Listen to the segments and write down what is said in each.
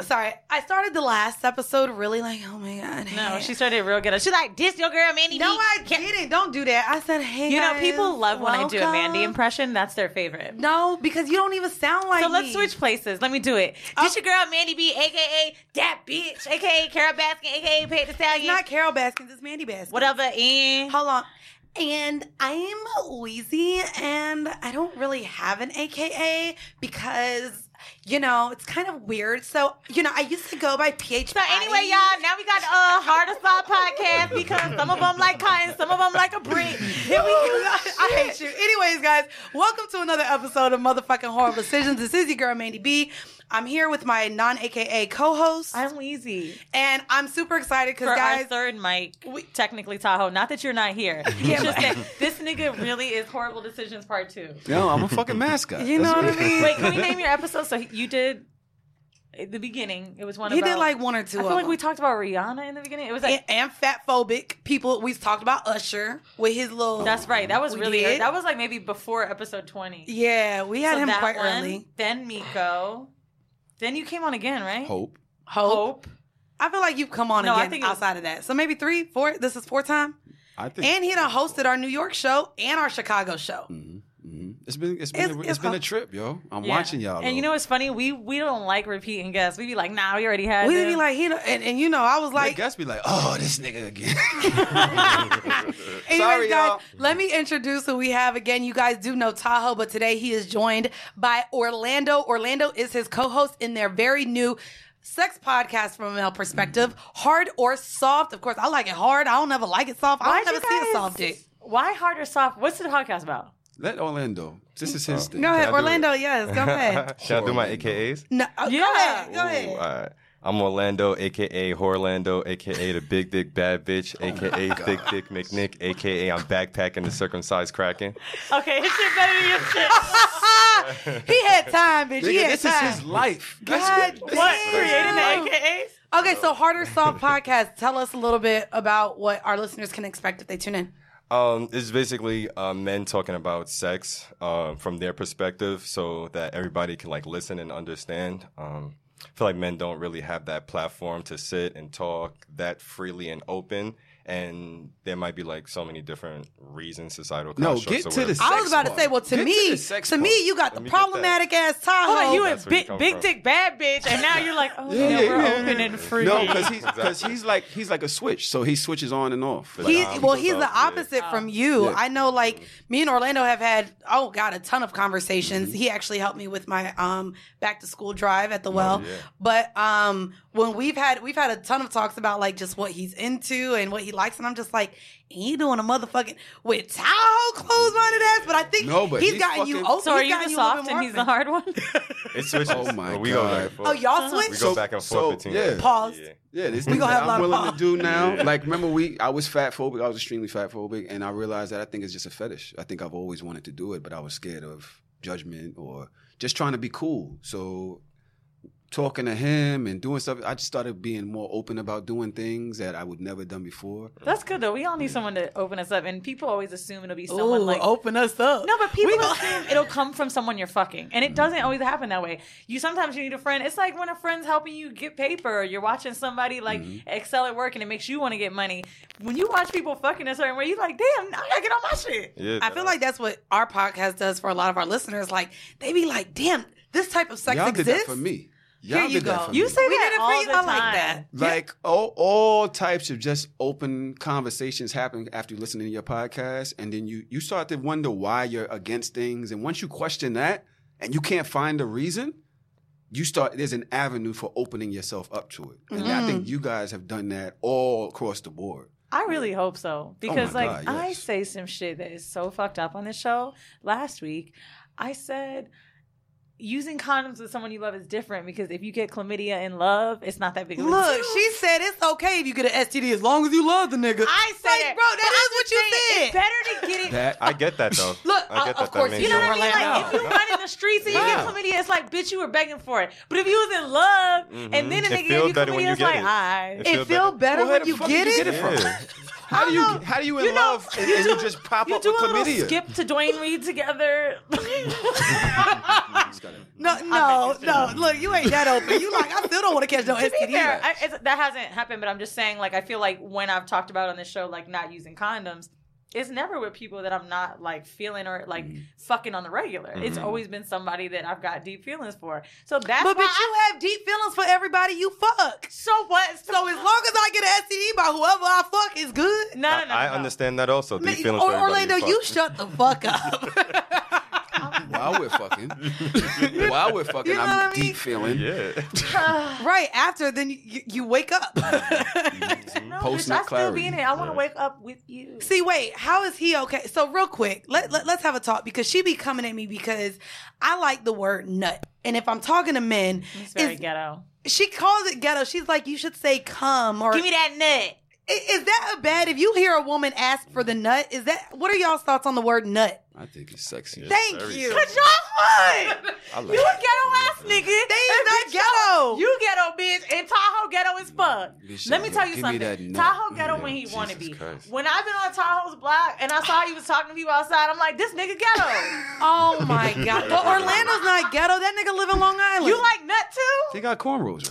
sorry. I started the last episode really like, oh my God. No, she started real good. She's like, this your girl, Mandy B. No, I didn't. Don't do that. I said, hey, You know, guys, people love when I do a welcome. Mandy impression. That's their favorite. No, because you don't even sound like So me. let's switch places. Let me do it. This your girl, Mandy B, a.k.a. that bitch, a.k.a. Carol Baskin, a.k.a. Paige the Stallion. It's not Carol Baskins. It's Mandy Baskins. Whatever, and... Hold on. And I'm Wheezy, and I don't really have an AKA because, you know, it's kind of weird. So, you know, I used to go by PH. So anyway, y'all, now we got Hard to Stop podcast because some of them like cotton, some of them like a brick. Here we go. I hate you. Anyways, guys, welcome to another episode of Motherfucking Horrible Decisions. This is your girl, Mandy B. I'm here with my non-AKA co-host. I'm Wheezy. And I'm super excited because, For guys... our third mic, technically Tahoe. Not that you're not here. It's just that this nigga really is Horrible Decisions Part 2. No, I'm a fucking mascot. You know what I mean? Wait, can we name your episode? So you did... At the beginning, it was one He about... did like one or two I of feel like them. we talked about Rihanna in the beginning. It was like... And fatphobic people. We talked about Usher with his little... That's right. That was We really... did? That was like maybe before episode 20. Yeah, we had So him that quite one, early. Then Miko. Then you came on again, right? Hope. Hope. I feel like you've come on No, I again think it was- outside of that. So maybe 3, 4. This is 4th time. I think. And he done hosted our New York show and our Chicago show. It's been a trip, yo. I'm Yeah. watching y'all. And you know what's funny? We don't like repeating guests. We be like, nah, we already had We them. be like, and you know, I was like, like, guys be like, oh, this nigga again. anyways, Sorry, guys, y'all. let me introduce who we have again. You guys do know Tahoe, but today he is joined by Orlando. Orlando is his co-host in their very new sex podcast from a male perspective, Hard or Soft. Of course, I like it hard. I don't ever like it soft. I Why'd don't you never see guys- a soft dick. Why hard or soft? What's the podcast about? Let Orlando. This is his thing. Go ahead, Can I do Orlando. Yes, go ahead. Should I do my AKAs? No, Yeah. Go ahead. Go Ooh, ahead. all right. I'm Orlando, aka Horlando, aka the big dick bad bitch, aka thick dick McNick, aka I'm backpacking the circumcised Kraken. Okay, his shit better than your shit. He had time, bitch. He Nigga, had this time. is his life. God What? damn. Creating the AKAs? Okay, so Hard or Soft podcast. Tell us a little bit about what our listeners can expect if they tune in. It's basically men talking about sex from their perspective, so that everybody can like listen and understand. I feel like men don't really have that platform to sit and talk that freely and open. And there might be like so many different reasons, societal No, constructs. get or to the whatever. sex I was about to part. say, well, to Get me, the sex to me, part. you got the Let me get that. problematic ass Tahoe. Hold on, you a That's where you big, come big from. dick bad bitch, and now you're like, oh, yeah, we're open and free. No, because he's like a switch, so he switches on and off. He's Like, he's the opposite from you. Yeah. I know, like, me and Orlando have had, a ton of conversations. He actually helped me with my back to school drive at the well. yeah. But when we've had a ton of talks about like just what he's into and what he likes, and I'm just like, he doing a motherfucking with Tahoe closed-minded ass. But I think No, but he's he's gotten you. fucking- Oh, So are he's you gotten the you a little soft bit and more he's the open. hard one? It switches. Oh, my We go back God. and forth. Oh, y'all switch? We go back and forth between yeah. us. Pause. Yeah. Yeah, this We thing gonna that have a lot I'm of willing fun. to do now. Yeah. Like, remember I was fat phobic. I was extremely fat phobic, and I realized that I think it's just a fetish. I think I've always wanted to do it, but I was scared of judgment or just trying to be cool. So talking to him and doing stuff, I just started being more open about doing things that I would never done before. That's good, though. We all need someone to open us up, and people always assume it'll be someone Ooh, like... open us up. No, but people assume it'll come from someone you're fucking. And it doesn't always happen that way. Sometimes you need a friend. It's like when a friend's helping you get paper or you're watching somebody like excel at work and it makes you want to get money. When you watch people fucking a certain way, you're like, damn, I gotta get on my shit. Yeah, I feel like that's what our podcast does for a lot of our listeners. Like, they be like, damn, this type of sex Y'all did exists. that for me. Here Y'all you did that go. for You me. say We that did it for all you. the I time. like that. Like all types of just open conversations happen after you listen to your podcast, and then you start to wonder why you're against things, and once you question that and you can't find a reason, there's an avenue for opening yourself up to it, and I think you guys have done that all across the board. I really hope so. Because, my like, God, I yes. say some shit that is so fucked up on this show. Last week, I said using condoms with someone you love is different because if you get chlamydia in love, it's not that big of a Look, deal. she said it's okay if you get an STD as long as you love the nigga. I said like, it. bro, that But is I'm what just you saying, said. It's better to get it. That I get that though. Look, I get that. of course that you You know makes what I mean? Orlando. Like, if you run in the streets and you get chlamydia, it's like, bitch, you were begging for it. But if you was in love and then a It nigga feels gave you better when chlamydia, you it's get like, it. alright. It feel better Well, where when the you fuck get did you it. get it from? Yeah. How do you in love and you just pop You up do with a little chlamydia? skip to Dwayne Reed together. No. Look, you ain't that open. You like, I still don't want to catch no To be STD. fair, that hasn't happened, but I'm just saying, like, I feel like when I've talked about on this show, like, not using condoms, it's never with people that I'm not, like, feeling or, like, fucking on the regular. It's always been somebody that I've got deep feelings for. So that's But why you have deep feelings for everybody you fuck. So what? So as long as I get an STD by whoever I fuck is good. No. I understand that also. Man, Deep feelings for everybody Orlando, you fuck. shut the fuck up. While we're fucking, You know I'm what I mean? deep feeling. Yeah. Right after, then you wake up. No, Post bitch, I nut still clarity. be in it. I want to wake up with you. See, wait, how is he okay? So real quick, let's have a talk because she be coming at me because I like the word nut. And if I'm talking to men, It's very ghetto. she calls it ghetto. She's like, you should say cum or Give me that nut. Is that a bad? If you hear a woman ask for the nut, what are y'all's thoughts on the word nut? I think it's sexy. Thank very you. Cause y'all would. I like You a ghetto ass nigga. They is not ghetto. You ghetto bitch, and Tahoe ghetto as fuck. Bitch, Let me tell you give me that something. nut. Tahoe ghetto when he want to be. Jesus Christ. When I've been on Tahoe's block and I saw he was talking to people outside, I'm like, this nigga ghetto. Oh my god! But Orlando's not ghetto. That nigga live in Long Island. You like nut They too? got cornrows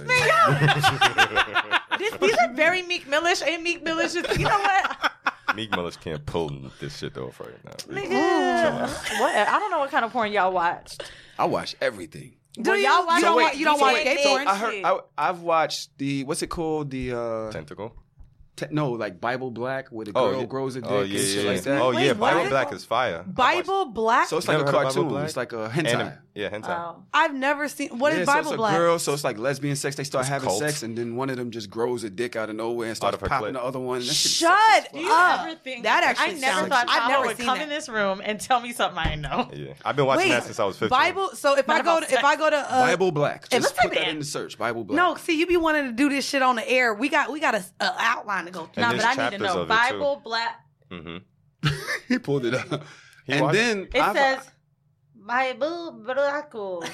right now. These are very Meek Millish, and Meek Millish is, you know what? Meek Miller's can't pull this shit off right now. Nigga. What? I don't know what kind of porn y'all watched. I watch everything. Do Well, you? y'all watch- You don't, So wa- you don't watch wait, gay so porn? I heard. I've watched the what's it called? The Tentacle. like Bible Black, where the girl grows a dick and shit like that. Oh Wait, yeah, what? Bible Black is fire. Bible Black. So it's like Never a heard of Bible cartoon. Black? It's like a hentai. Yeah, hentai. Oh. I've never seen. What is Yeah, Bible so it's Black? a girl, so it's like lesbian sex. They start It's having cult. sex, and then one of them just grows a dick out of nowhere and starts of her popping clit. the other one. And that shit's Shut sexy as Do fuck. you up. ever think That actually I never sounds- thought I've Tahoe never would seen come that. in this room and tell me something I didn't know. Yeah, I've been watching Wait, that since I was 15. Bible. So if I Not go about to Bible Black. Just let's put type that it in in. the search. Bible Black. No, see, you be wanting to do this shit on the air. We got a outline to go through. No, there's but I need to chapters know. of it, too. Bible Black. Mm-hmm. he pulled it up. He And watched- then It says Bible Black.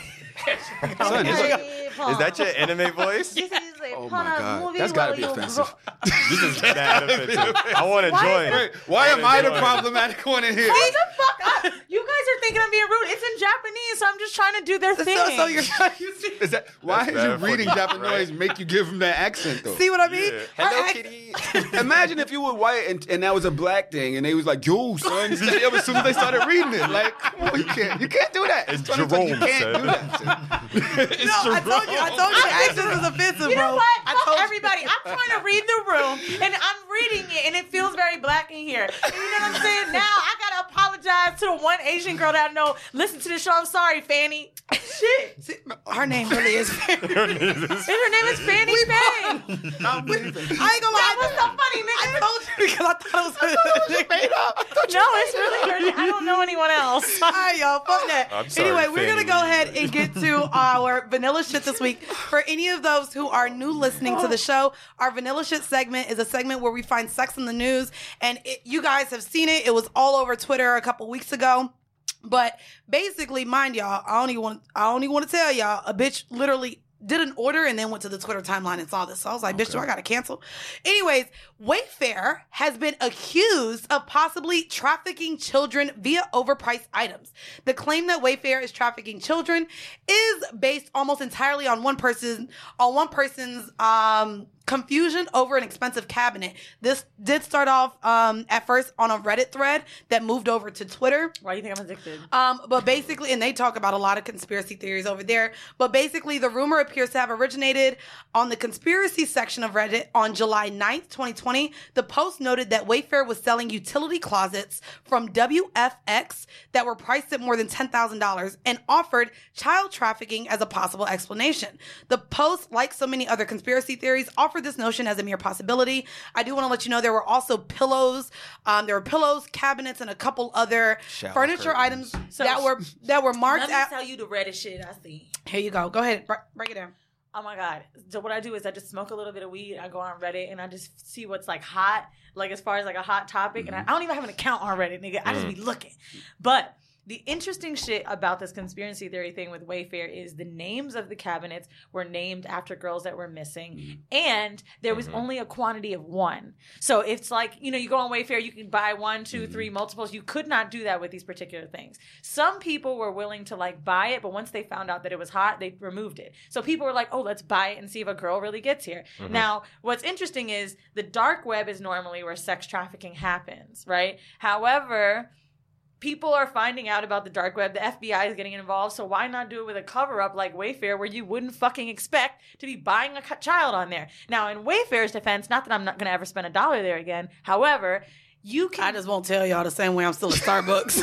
Son, is that your anime voice? This is a Oh porn my God. movie That's gotta where be you offensive. This is bad offensive. I want to Why join. is Wait, why am I the Join. problematic one in here? Hold the fuck up. You guys are thinking I'm being rude. It's in Japanese, so I'm just trying to do their thing. So you're you see, Is that why That's is you bad reading fucking Japanese right. make you give him that accent though? see what I mean? Yeah. Her Hello, ac- kitty. Imagine if you were white and that was a black thing and they was like, yo, son, as soon as they started reading it, like, oh, you can't do that. It's 2020, you Jerome, can't son. do that. Son. No, I told you the accent was offensive, You bro. know what? I Fuck told you. everybody. I'm trying to read the room, and I'm reading it, and it feels very black in here. And you know what I'm saying? Now I gotta apologize to the one Asian girl that I know. Listen to the show. I'm sorry, Fanny. Shit. See, her name really is. And her name is Fanny Faye. I ain't gonna lie. That was so funny, nigga. I told you because I thought it was made up. No, it's really her name. I don't know anyone else. All right, y'all, fuck that. I'm sorry, Anyway, we're going to Fanny. go ahead and get to our vanilla shit this week. For any of those who are new listening to the show, our vanilla shit segment is a segment where we find sex in the news. And you guys have seen it. It was all over Twitter a couple weeks ago. But basically, mind y'all, I only want to tell y'all, a bitch literally did an order and then went to the Twitter timeline and saw this. So I was like, bitch, do I got to cancel? Anyways, Wayfair has been accused of possibly trafficking children via overpriced items. The claim that Wayfair is trafficking children is based almost entirely on one person's confusion over an expensive cabinet. This did start off at first on a Reddit thread that moved over to Twitter. Why do you think I'm addicted? But basically, and they talk about a lot of conspiracy theories over there, but basically the rumor appears to have originated on the conspiracy section of Reddit on July 9th, 2020. The post noted that Wayfair was selling utility closets from WFX that were priced at more than $10,000 and offered child trafficking as a possible explanation. The post, like so many other conspiracy theories, offered this notion as a mere possibility. I do want to let you know there were also pillows. There were pillows, cabinets, and a couple other Shower furniture curtains. items So- that were marked Let me at. tell you the Reddit shit I see. Here you go. Go ahead. Break it down. Oh my God. So what I do is I just smoke a little bit of weed. I go on Reddit and I just see what's like hot, like as far as like a hot topic. And I don't even have an account on Reddit, nigga. I just be looking. But The interesting shit about this conspiracy theory thing with Wayfair is the names of the cabinets were named after girls that were missing, and there was only a quantity of one. So it's like, you go on Wayfair, you can buy 1, 2, 3 multiples. You could not do that with these particular things. Some people were willing to like buy it, but once they found out that it was hot, they removed it. So people were like, oh, let's buy it and see if a girl really gets here. Now, what's interesting is the dark web is normally where sex trafficking happens, right? However, people are finding out about the dark web. The FBI is getting involved. So why not do it with a cover-up like Wayfair where you wouldn't fucking expect to be buying a child on there? Now, in Wayfair's defense, not that I'm not going to ever spend $1 there again. However, you can... I just won't tell y'all the same way I'm still at Starbucks.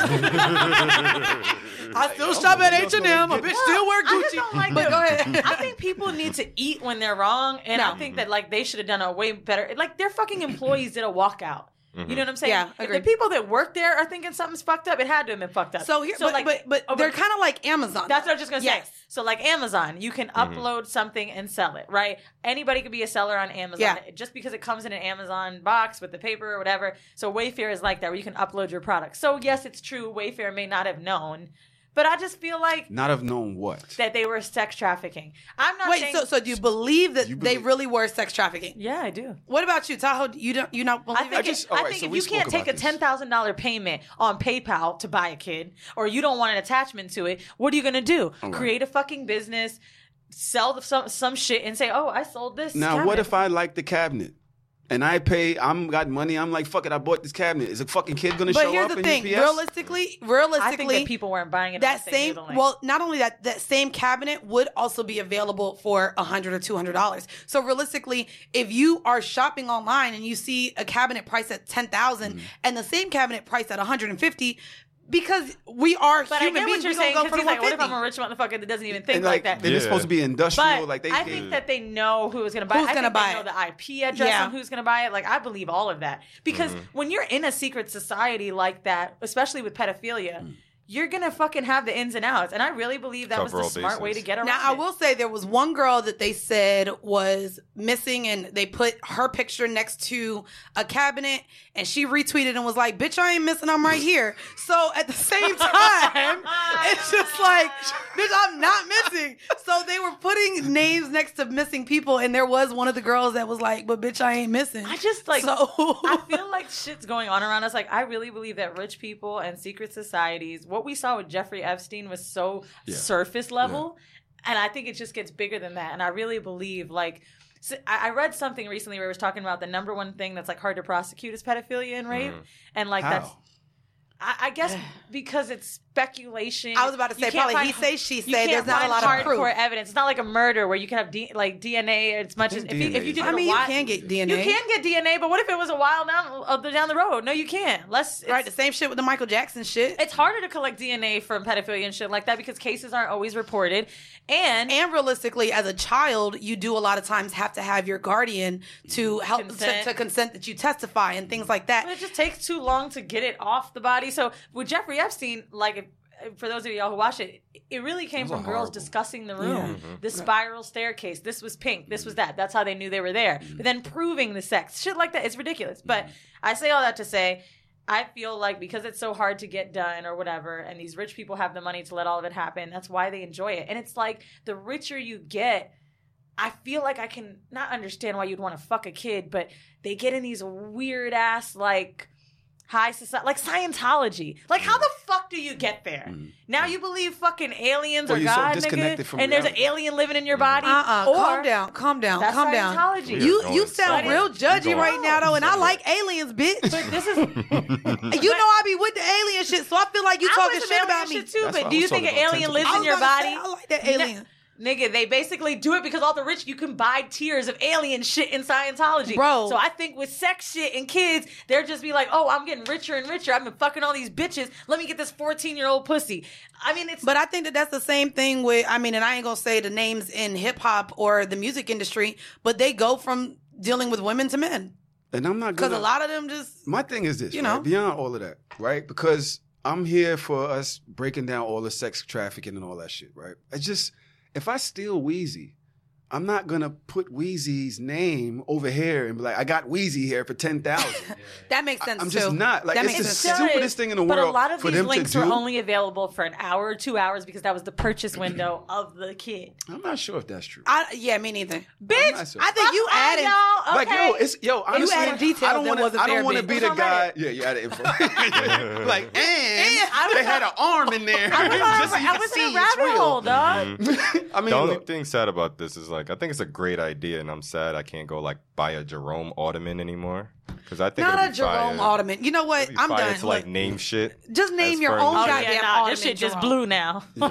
I still shop at H&M. A bitch still wear Gucci. I just don't like but go ahead. I think people need to eat when they're wrong. And I think that like they should have done a way better... Like their fucking employees did a walkout. You know what I'm saying? Yeah, if agreed. the people that work there are thinking something's fucked up, it had to have been fucked up. So here, but they're kind of like Amazon. That's what I was just gonna say. Yes. So like Amazon, you can upload something and sell it, right? Anybody could be a seller on Amazon just because it comes in an Amazon box with the paper or whatever. So Wayfair is like that, where you can upload your product. So yes, it's true. Wayfair may not have known, but I just feel like Not have known what? that they were sex trafficking. I'm not Wait, saying. so do you believe that they really were sex trafficking? Yeah, I do. What about you, Tahoe? You don't believe I think, it? all right, if so you we can't spoke take a about this. $10,000 payment on PayPal to buy a kid, or you don't want an attachment to it, what are you going to do? right. Create a fucking business, sell some shit, and say, oh, I sold this Now, cabinet. what if I like the cabinet? And I'm got money. I'm like, fuck it. I bought this cabinet. Is a fucking kid gonna But show here's up the in thing: UPS? realistically, I think that people weren't buying it. that unless they knew same the link. well, not only that same cabinet would also be available for $100 or $200. So realistically, if you are shopping online and you see a cabinet priced at $10,000 and the same cabinet priced at $150, because we are But I human get beings, what you're we're saying, gonna go because for he's like, what if I'm $150. a rich motherfucker that doesn't even think and like that? They're supposed to be industrial. But like they I think that they know who is going to buy it. Who's I gonna think buy they it. know the IP address Yeah. on who's going to buy it. Like, I believe all of that. Because when you're in a secret society like that, especially with pedophilia, you're going to fucking have the ins and outs. And I really believe that was Cover the all smart way bases. to get around Now, I it. will say there was one girl that they said was missing, and they put her picture next to a cabinet, and she retweeted and was like, bitch, I ain't missing, I'm right here. So at the same time, it's just like, bitch, I'm not missing. So they were putting names next to missing people, and there was one of the girls that was like, but bitch, I ain't missing. I just like, So I feel like shit's going on around us. Like, I really believe that rich people and secret societies, what we saw with Jeffrey Epstein was so surface level. And I think it just gets bigger than that. And I really believe, like, so I read something recently where it was talking about the number one thing that's like hard to prosecute is pedophilia and rape. And like, How? that's, I guess because it's speculation. I was about to You say, can't probably he find- say, she you say, can't there's not a find lot of proof. hardcore evidence. It's not like a murder where you can have DNA as much as if you DNA did it I mean, a you while- can get DNA. You can get DNA, but what if it was a while down the road? No, you can't. Right, the same shit with the Michael Jackson shit. It's harder to collect DNA from pedophilia and shit like that because cases aren't always reported. And realistically, as a child, you do a lot of times have to have your guardian to help Consent. to consent that you testify and things like that. it just takes too long to get it off the body. So with Jeffrey Epstein, like, for those of y'all who watch it, it really came from girls horrible. discussing the room. The spiral staircase. This was pink. This was that. That's how they knew they were there. But then proving the sex. Shit like that. It's ridiculous. But I say all that to say, I feel like because it's so hard to get done or whatever, and these rich people have the money to let all of it happen, that's why they enjoy it. And it's like the richer you get, I feel like I can not understand why you'd want to fuck a kid, but they get in these weird ass, like, high society, like Scientology. Like, how the fuck do you get there? Now you believe fucking aliens Or or you're so God, disconnected nigga, from and there's an reality. alien living in your body. Calm Or down, calm down, that's calm down. Scientology. You're You going sound somewhere. real judgy You're right going now though, and I somewhere. like aliens, bitch. But this is You know I be with the alien shit, so I feel like you I talking with shit some about alien me. shit too. That's But what do I you was think an talking about, alien tentacles. lives I in was your about to body? say, I like that alien. Nigga, they basically do it because all the rich, you can buy tiers of alien shit in Scientology. Bro. So I think with sex shit and kids, they're just be like, oh, I'm getting richer and richer. I've been fucking all these bitches. Let me get this 14-year-old pussy. I mean, it's... But I think that that's the same thing with, I mean, and I ain't gonna say the names in hip hop or the music industry, but they go from dealing with women to men. And I'm not Because gonna. a lot of them just, My thing is this, You right? know. Beyond all of that, right? Because I'm here for us breaking down all the sex trafficking and all that shit, right? It's just, if I steal Wheezy, I'm not gonna put Weezy's name over here and be like, I got Weezy here for 10,000. That makes sense. I'm too. just not like That it's makes the sense. stupidest thing in the But world a lot of for these them links to were do. only available for an hour or 2 hours because that was the purchase window of the kid. I'm not sure if that's true. Yeah, me neither. Bitch, not sure. I think you added. y'all. Okay. Like honestly, added details I don't that wanna- wasn't I don't there, want to bitch. be It the was on guy. Yeah, you added info. Like, and they had an arm in there. just so you I could was see in a it's rabbit real. hole, dog. I mean, The only look, thing sad about this is like I think it's a great idea, and I'm sad I can't go like buy a Jerome Ottoman anymore because I think Not it'd a be Jerome fire. Ottoman. You know what? It'd be I'm fire done. to like Look, name shit. just name as your furniture. own Oh goddamn yeah, nah, Ottoman. this shit just Jerome. blew now. well,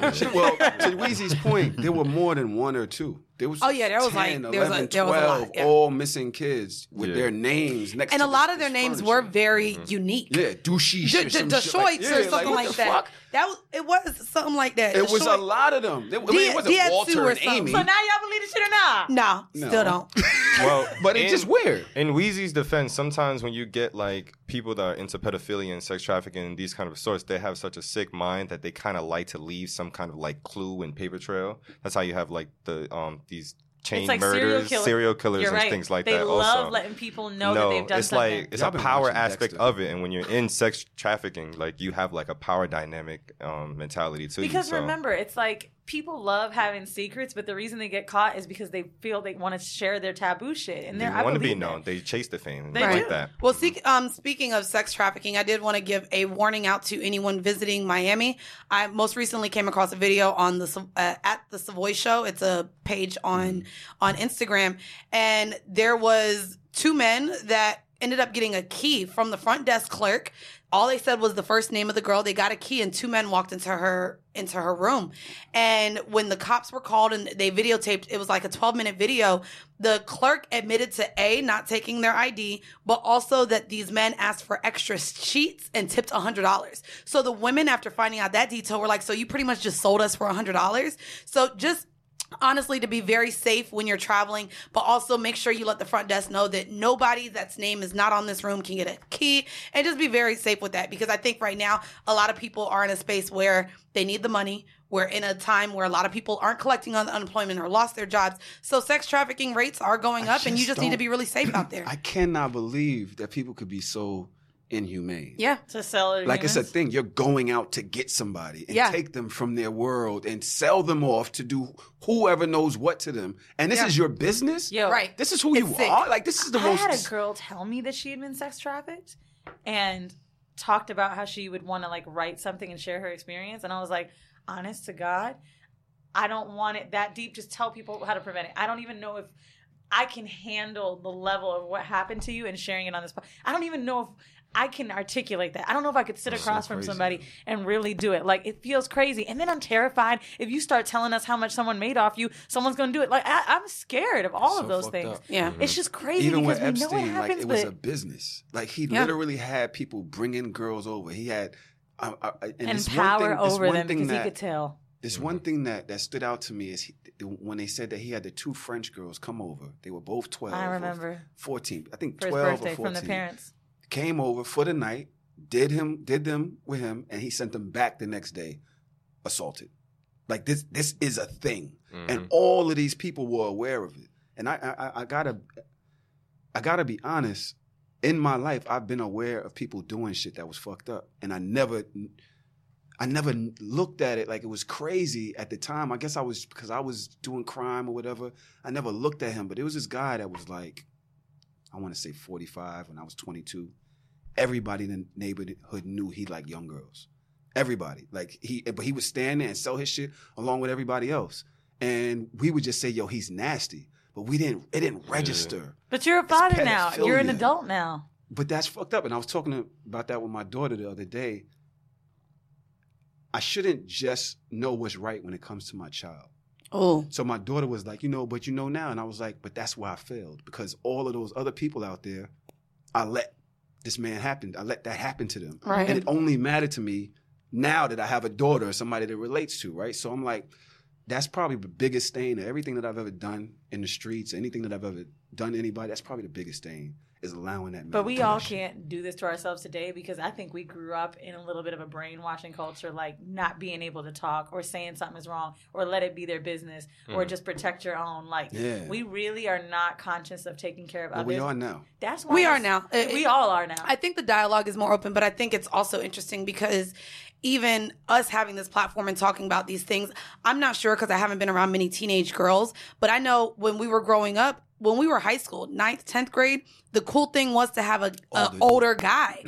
to Weezy's point, there were more than one or two. There was Oh, yeah, there was 10, like- there was 11, there was a lot, 12, yeah. all missing kids with Yeah. their names next And to a lot this- of their this names furniture. were very unique. Yeah, douchey or some shit. Detroit or something what like the that. fuck? It was something like that. It was a Detroit- lot of them. It wasn't Dietsu Walter or and something. Amy. So now y'all believe this shit or not? No, No. still don't. Well, But it's just weird. In Weezy's defense, sometimes when you get like people that are into pedophilia and sex trafficking and these kind of sorts, they have such a sick mind that they kind of like to leave some kind of like clue and paper trail. That's how you have like the these chain It's like murders, serial killers, You're and right. things like they that. love Also, letting people know that they've done it's something. like it's Y'all a been power watching aspect Dexter. of it, and when you're in sex trafficking, like you have like a power dynamic mentality too. Because remember, it's like people love having secrets, but the reason they get caught is because they feel they want to share their taboo shit. And they I want to be believe known. that. They chase the fame. They They like do. that. Well, speaking of sex trafficking, I did want to give a warning out to anyone visiting Miami. I most recently came across a video on the at the Savoy Show. It's a page on Instagram, and there was two men that ended up getting a key from the front desk clerk. All they said was the first name of the girl. They got a key, and two men walked into her room. And when the cops were called and they videotaped, it was like a 12-minute video. The clerk admitted to not taking their ID, but also that these men asked for extra sheets and tipped $100. So the women, after finding out that detail, were like, "So you pretty much just sold us for $100?" So just honestly, to be very safe when you're traveling, but also make sure you let the front desk know that nobody that's name is not on this room can get a key, and just be very safe with that, because I think right now a lot of people are in a space where they need the money. We're in a time where a lot of people aren't collecting on the unemployment or lost their jobs. So sex trafficking rates are going up, and you just need to be really safe out there. I cannot believe that people could be so inhumane. Yeah. To sell it. Like it's a thing. You're going out to get somebody and Yeah. take them from their world and sell them off to do whoever knows what to them. And this Yeah. is your business? Yo, Right. This is who It's you sick. are? Like, this is the I most... had a girl tell me that she had been sex trafficked and talked about how she would want to like write something and share her experience. And I was like, honest to God, I don't want it that deep. Just tell people how to prevent it. I don't even know if I can handle the level of what happened to you and sharing it on this. I don't even know if I can articulate that. I don't know if I could sit That's across so from crazy. somebody and really do it. Like, it feels crazy. And then I'm terrified if you start telling us how much someone made off you, someone's going to do it. Like, I'm scared of all So of those fucked things. up. Yeah. It's just crazy Even because with we know what Epstein, like, happens, it was but a business. Like, he Yeah. literally had people bringing girls over. He had... and this one power thing- this over one them thing because he that- could tell. This one thing that stood out to me is when they said that he had the two French girls come over. They were both 12. I or remember. 14. I think For his 12 birthday or 14. from the parents. Came over for the night, did them with him, and he sent them back the next day, assaulted. Like, this is a thing. And all of these people were aware of it. And I gotta be honest. In my life, I've been aware of people doing shit that was fucked up. And I never looked at it like it was crazy at the time. I guess because I was doing crime or whatever. I never looked at him, but it was this guy that was like, I want to say 45 when I was 22. Everybody in the neighborhood knew he liked young girls. Everybody. But he would stand there and sell his shit along with everybody else. And we would just say, yo, he's nasty. But it didn't register. But you're a father now. You're an pedophilia. adult now. But that's fucked up. And I was talking about that with my daughter the other day. I shouldn't just know what's right when it comes to my child. Oh. So my daughter was like, but you know now. And I was like, but that's why I failed. Because all of those other people out there, I let this man happen. I let that happen to them. Right. And it only mattered to me now that I have a daughter or somebody that relates to, right? So I'm like, that's probably the biggest stain of everything that I've ever done in the streets, anything that I've ever done to anybody, that's probably the biggest thing, is allowing that man. But to we do all that shit. can't do this to ourselves today because I think we grew up in a little bit of a brainwashing culture, like not being able to talk or saying something is wrong or let it be their business or just protect your own. Like, we really are not conscious of taking care of But others. we are now. That's why We are now. We all are now. I think the dialogue is more open, but I think it's also interesting because even us having this platform and talking about these things, I'm not sure because I haven't been around many teenage girls, but I know when we were growing up, when we were high school, 9th, 10th grade, the cool thing was to have a older guy,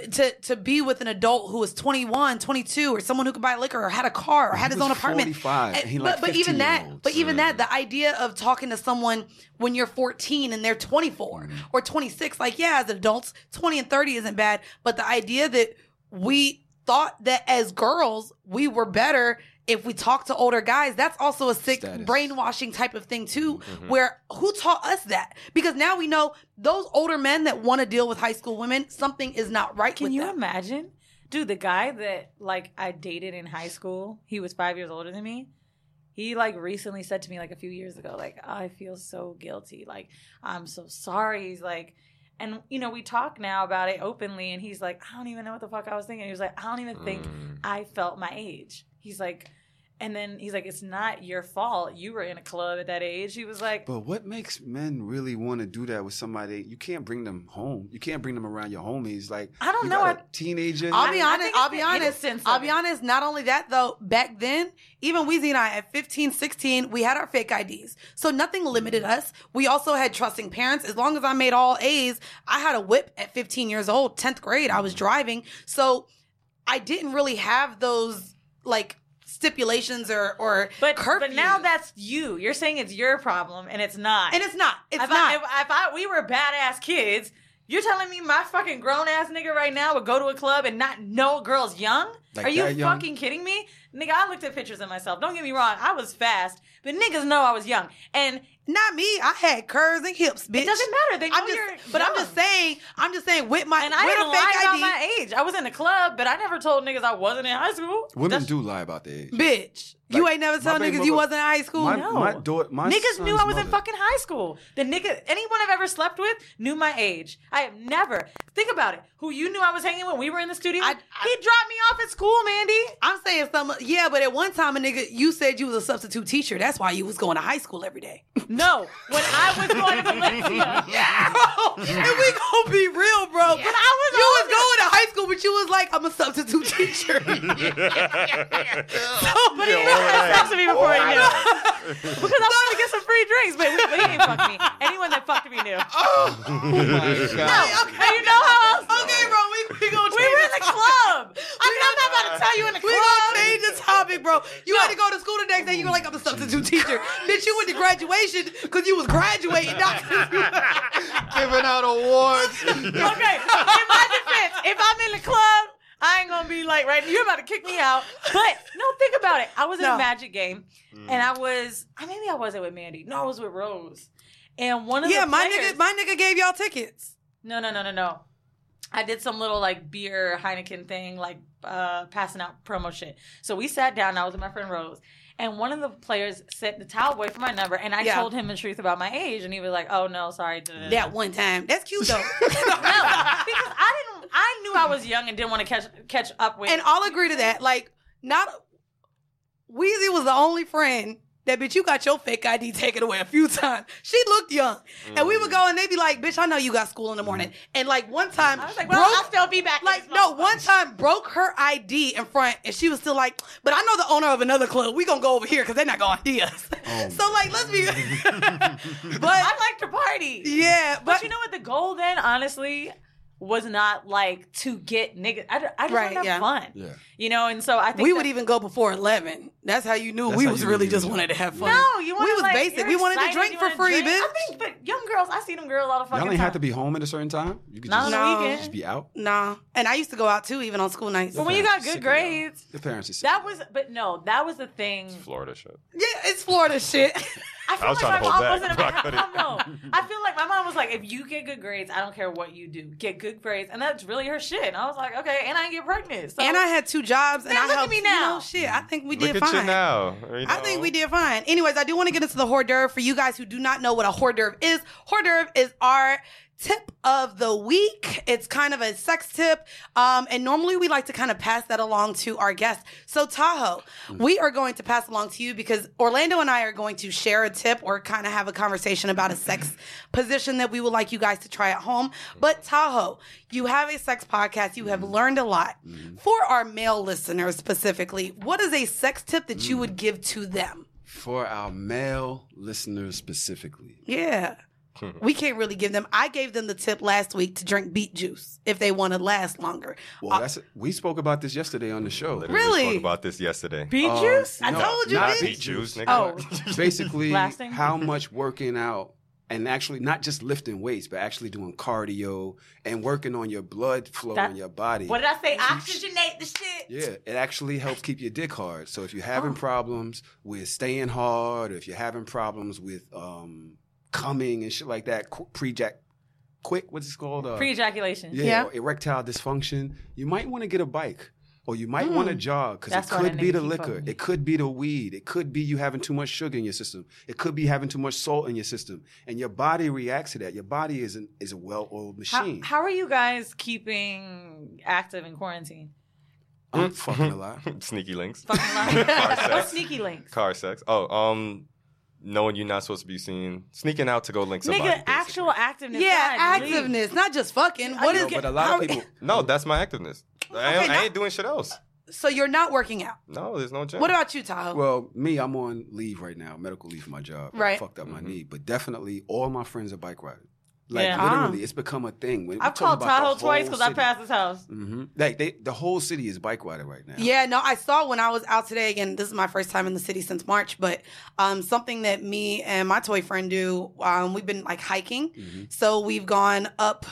to be with an adult who was 21, 22, or someone who could buy liquor or had a car or had his own apartment. 45, and he liked but even that, 15-year-olds. the idea of talking to someone when you're 14 and they're 24 or 26, like, yeah, as adults, 20 and 30 isn't bad. But the idea that we thought that as girls, we were better if we talk to older guys, that's also a sick brainwashing type of thing too, where who taught us that? Because now we know those older men that want to deal with high school women, something is not right with them. Can you imagine? Dude, the guy that like I dated in high school, he was 5 years older than me. He like recently said to me like a few years ago, like, I feel so guilty. Like, I'm so sorry. He's like, and, you know, we talk now about it openly, and he's like, I don't even know what the fuck I was thinking. He was like, I don't even think I felt my age. He's like, and then he's like, it's not your fault. You were in a club at that age. He was like, but what makes men really want to do that with somebody? You can't bring them home. You can't bring them around your homies. Like, I don't you know. got a teenager. I'll be I think honest. it's the I'll be innocence of it. honest. Not only that though, back then, even Weezy and I at 15, 16, we had our fake IDs. So nothing limited us. We also had trusting parents. As long as I made all A's, I had a whip at 15 years old, 10th grade. I was driving. So I didn't really have those like stipulations or but curfews. now that's you. You're saying it's your problem, and it's not. And it's not. It's if not. we were badass kids, you're telling me my fucking grown ass nigga right now would go to a club and not know a girl's young? Like Are you that young? fucking kidding me? Nigga, I looked at pictures of myself. Don't get me wrong, I was fast, but niggas know I was young. And Not me. I had curves and hips, bitch. it doesn't matter. They know But I'm young. just saying with my And I with didn't a lie fake about ID, my age. I was in the club, but I never told niggas I wasn't in high school. Women do lie about their age. bitch. You Like, ain't never my tell baby niggas you mother- wasn't in high school. My Niggas knew son's I was in mother- fucking high school. The nigga, anyone I've ever slept with knew my age. I have never. Think about it. Who you knew I was hanging with when we were in the studio? He dropped me off at school, Mandy. I'm saying something. Yeah, but at one time, a nigga, you said you was a substitute teacher. That's why you was going to high school every day. No, when I was going to Valencia. Bro, and we gonna be real, bro. But I was you was older. going to high school, but you was like, I'm a substitute teacher. But he didn't have sex with me before he knew. Because I wanted to get some free drinks, but he didn't fuck me. Anyone that fucked me knew. No, and you know how else? Okay, bro, we gonna We were in the club. I'm not about to tell you in the We club. gonna change the topic, bro. You had to go to school the next day. You were like, I'm a substitute teacher. Bitch, you went to graduation because you was graduating, not 'cause you Giving out awards. Okay, in my defense, if I'm in the club, I ain't gonna be like, right, you're about to kick me out. But no, think about it. I was in a Magic game, and maybe I wasn't with Mandy. No, I was with Rose. And one of the my players, nigga gave y'all tickets. No. I did some little like beer Heineken thing, like passing out promo shit. So we sat down. I was with my friend Rose, and one of the players sent the towel boy for my number, and I told him the truth about my age, and he was like, "Oh no, sorry." That one time. That's cute though. No, because I knew I was young and didn't want to catch up with. And I'll agree to that. Like, Weezy was the only friend that, bitch, you got your fake ID taken away a few times. She looked young. And we would go and they'd be like, bitch, I know you got school in the morning. And like one time, I was like, well, I'll still be back. like, no, one time broke her ID in front and she was still like, but I know the owner of another club. We gonna go over here because they're not gonna ID us. So like, let's be, but I like to party. yeah, But you know what? The goal then, honestly, was not like to get niggas. I just want to have fun. Yeah. You know, and so I think we would even go before 11. That's how you knew we how was you really knew just you was wanted to have fun. No, you want We was like, basic. you're We wanted to excited, drink you for wanna free, drink. bitch. I think, but young girls, I see them girls all the fucking Y'all time. ain't have to be home at a certain time. You could Not just, on the No. weekend. just be out. Nah. And I used to go out too, even on school nights. But when you got Sick good of y'all. grades, The parents are sick. that was the thing. Florida shit. Yeah, it's Florida shit. I feel I was like trying my to hold mom back, wasn't but I a couldn't. no. I feel like my mom was like, if you get good grades, I don't care what you do. Get good grades. And that's really her shit. And I was like, okay, and I didn't get pregnant. So. And I had 2 jobs, and Man, I look at helped. me now. You know, shit, I think we Look did at fine. you now. You I think know? we did fine. Anyways, I do want to get into the hors d'oeuvre. For you guys who do not know what a hors d'oeuvre is our tip of the week. It's kind of a sex tip. And normally we like to kind of pass that along to our guests. So Tahoe, we are going to pass along to you because Orlando and I are going to share a tip or kind of have a conversation about a sex position that we would like you guys to try at home. But Tahoe, you have a sex podcast. You have learned a lot. For our male listeners specifically, what is a sex tip that you would give to them? For our male listeners specifically. Yeah. We can't really give them. I gave them the tip last week to drink beet juice if they want to last longer. Well, we spoke about this yesterday on the show. Literally Really? spoke about this yesterday. Beet juice? I No, told you, not bitch. Beet juice, nigga. Oh. Basically, Lasting? how much working out and actually not just lifting weights, but actually doing cardio and working on your blood flow in your body. What did I say? Oxygenate the shit. Yeah, it actually helps keep your dick hard. So if you're having Oh. problems with staying hard, or if you're having problems with coming and shit like that, what's it called? Pre-ejaculation. Yeah. Or erectile dysfunction, you might want to get a bike. Or you might want to jog because it That's why could that be nigga the keep liquor. fucking me. It could be the weed. It could be you having too much sugar in your system. It could be having too much salt in your system. And your body reacts to that. Your body is a well-oiled machine. How are you guys keeping active in quarantine? I'm fucking alive. Sneaky links. Fucking lying. Car What's sex. sneaky links? Car sex. Oh, knowing you're not supposed to be seen, sneaking out to go link somebody. Nigga, basically. actual activeness. Yeah, God, leave. activeness, not just fucking. What is No, but a lot of people. No, that's my activeness. I ain't doing shit else. So you're not working out. No, there's no gym. What about you, Tahoe? Well, me, I'm on leave right now, medical leave for my job. I Right. fucked up my knee, but definitely all my friends are bike riding. Like Yeah. literally, it's become a thing. When we I've talk called about the Tahoe twice whole because I city. passed his house. Like the whole city is bike riding right now. Yeah, no, I saw when I was out today. Again, this is my first time in the city since March, but something that me and my toy friend do, we've been like hiking. So we've gone up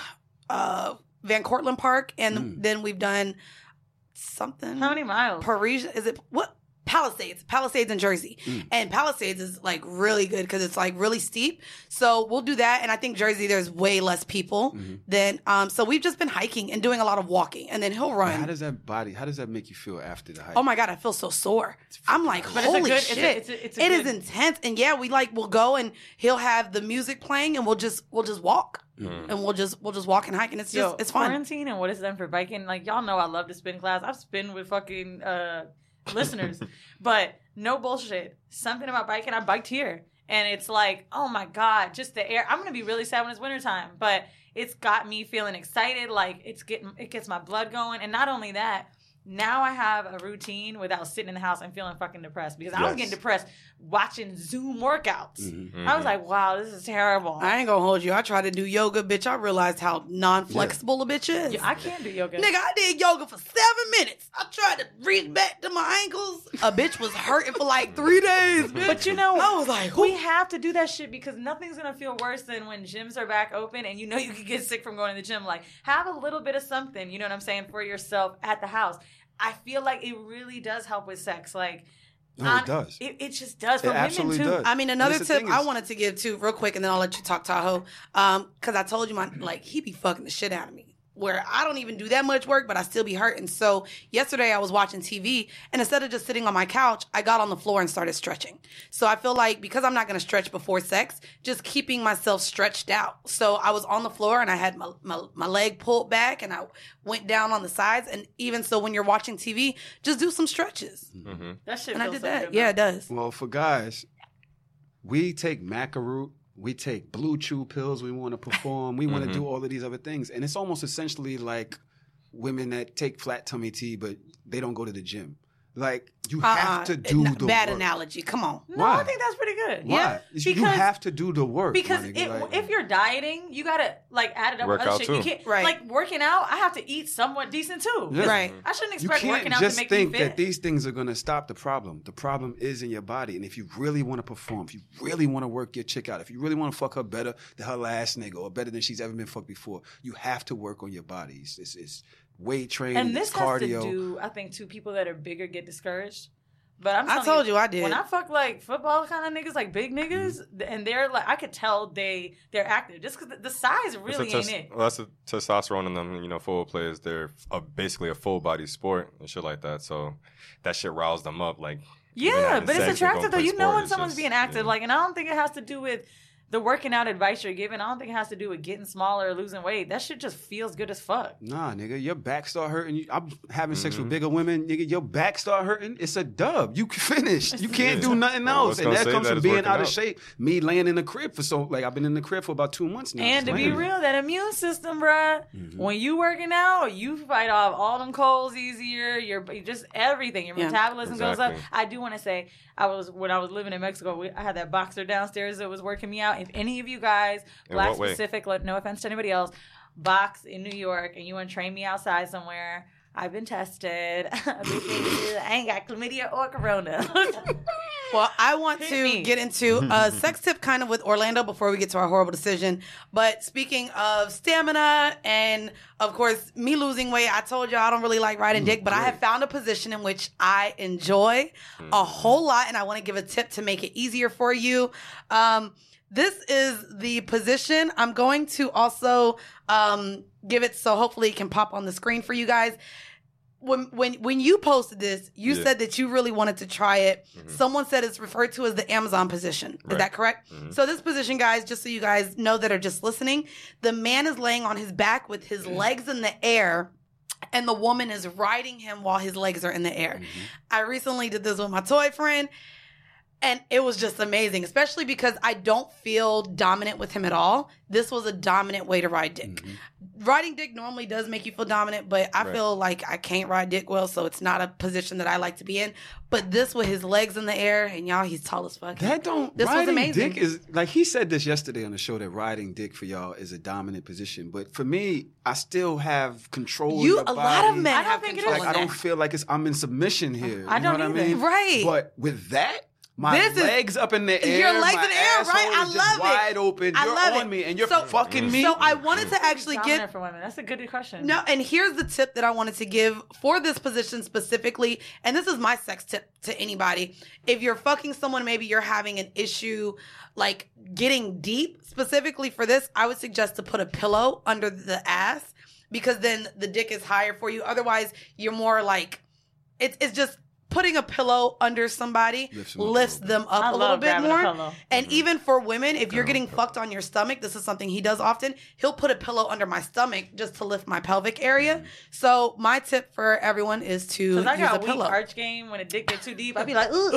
Van Cortlandt Park, and then we've done something. How many miles? Parisian? Is it what? Palisades in Jersey. And Palisades is like really good because it's like really steep. So we'll do that. And I think Jersey, there's way less people than, so we've just been hiking and doing a lot of walking. And then he'll run. How does that make you feel after the hike? Oh my God, I feel so sore. I'm like, But it's a holy good- shit. it's a It is good- intense. And yeah, we'll go and he'll have the music playing and we'll just walk. And we'll just walk and hike and it's just, it's fun. Quarantine and what it's done for biking. Like, y'all know I love to spin class. I've spin with fucking listeners. But no bullshit. Something about biking. I biked here. And it's like, oh my God, just the air. I'm going to be really sad when it's wintertime. But it's got me feeling excited. Like, it gets my blood going. And not only that, now I have a routine without sitting in the house and feeling fucking depressed. Because I was Yes. getting depressed watching Zoom workouts. I was like, wow, this is terrible. I ain't gonna hold you. I tried to do yoga, bitch. I realized how non-flexible a bitch is. I can't do yoga. Nigga, I did yoga for 7 minutes. I tried to reach back to my ankles. A bitch was hurting for like 3 days, bitch. But you know, I was like, we have to do that shit because nothing's gonna feel worse than when gyms are back open and you know you can get sick from going to the gym. Like, have a little bit of something, you know what I'm saying, for yourself at the house. I feel like it really does help with sex. Like, No, it does. It just does for It women absolutely too. does. I mean, another That's the tip thing I is- wanted to give too, real quick, and then I'll let you talk, Tahoe. Because I told you, he be fucking the shit out of me. Where I don't even do that much work, but I still be hurting. So yesterday I was watching TV, and instead of just sitting on my couch, I got on the floor and started stretching. So I feel like because I'm not going to stretch before sex, just keeping myself stretched out. So I was on the floor and I had my leg pulled back and I went down on the sides. And even so, when you're watching TV, just do some stretches. That shit And I feels did so that. good, Yeah, man. it does. Well, for guys, we take Macaroot, we take Blue Chew pills, we want to perform, we want to do all of these other things. And it's almost essentially like women that take flat tummy tea, but they don't go to the gym. Like, you have to do the bad work. analogy. Come on. No, Why? I think that's pretty good. Why? Yeah, You have to do the work. Because my nigga. Like, if you're dieting, you gotta like add it up Work with other out, shit. too. You can't Right. like working out. I have to eat somewhat decent too. Yeah. Right. I shouldn't you expect can't working out just to make think me fit. that these things are going to stop the problem. The problem is in your body. And if you really want to perform, if you really want to work your chick out, if you really want to fuck her better than her last nigga or better than she's ever been fucked before, you have to work on your body. It's weight training, And this it's cardio. has to do, I think, to people that are bigger get discouraged. But I'm I telling told you I did. When I fuck like football kind of niggas, like big niggas, and they're like, I could tell they're active just because the size really ain't it. Well, that's the testosterone in them. You know, football players, they're basically a full body sport and shit like that. So that shit riles them up. Like, Yeah, but it's attractive though. You know when it's someone's just, being active, like, and I don't think it has to do with the working out advice you're giving. I don't think it has to do with getting smaller or losing weight. That shit just feels good as fuck. Nah, nigga, your back start hurting. I'm having sex with bigger women, nigga. Your back start hurting. It's a dub. You finished. You can't do nothing Well, else, let's and go that say comes that from it's being working out of out. shape. Me laying in the crib I've been in the crib for about 2 months now. And just to be laying. real, that immune system, bruh, when you working out, you fight off all them colds easier. Your just everything. Your Yeah. metabolism goes up. Exactly. I do want to say, when I was living in Mexico, I had that boxer downstairs that was working me out. If any of you guys, In black what way? specific, no offense to anybody else, box in New York and you want to train me outside somewhere, I've been tested. I ain't got chlamydia or corona. Well, I want Hit to me. get into a sex tip kind of with Orlando before we get to our horrible decision. But speaking of stamina and, of course, me losing weight, I told you I don't really like riding dick, but I have found a position in which I enjoy a whole lot, and I want to give a tip to make it easier for you. This is the position. I'm going to also give it so hopefully it can pop on the screen for you guys. When you posted this, you Yeah. said that you really wanted to try it. Someone said it's referred to as the Amazon position. Is Right. that correct? So this position, guys, just so you guys know that are just listening, the man is laying on his back with his legs in the air, and the woman is riding him while his legs are in the air. I recently did this with my toy friend, and it was just amazing, especially because I don't feel dominant with him at all. This was a dominant way to ride dick. Riding dick normally does make you feel dominant, but I Right. feel like I can't ride dick well, so it's not a position that I like to be in. But this with his legs in the air, and y'all, he's tall as fuck. That don't. This was riding amazing. dick is like he said this yesterday on the show that riding dick for y'all is a dominant position, but for me, I still have control. You, in the a lot of body. men I don't have think it control is. in Like I that. don't feel like I'm in submission here. I You know don't what I either. mean? Right. But with that, my This is- legs up in the air, Your legs my in the air, asshole right? I is just love it. wide open. I You're love on it. me, and you're So- fucking me. So I wanted to actually Dominant get for women. That's a good question. No, and here's the tip that I wanted to give for this position specifically. And this is my sex tip to anybody. If you're fucking someone, maybe you're having an issue like getting deep specifically for this, I would suggest to put a pillow under the ass because then the dick is higher for you. Otherwise, you're more like, it's just putting a pillow under somebody lifts them up I a little love bit grabbing a more. pillow. And even for women, if you're getting fucked on your stomach, this is something he does often. He'll put a pillow under my stomach just to lift my pelvic area. So my tip for everyone is to use Because I got a a weak pillow. arch game. When a dick get too deep, I'd be like, ugh.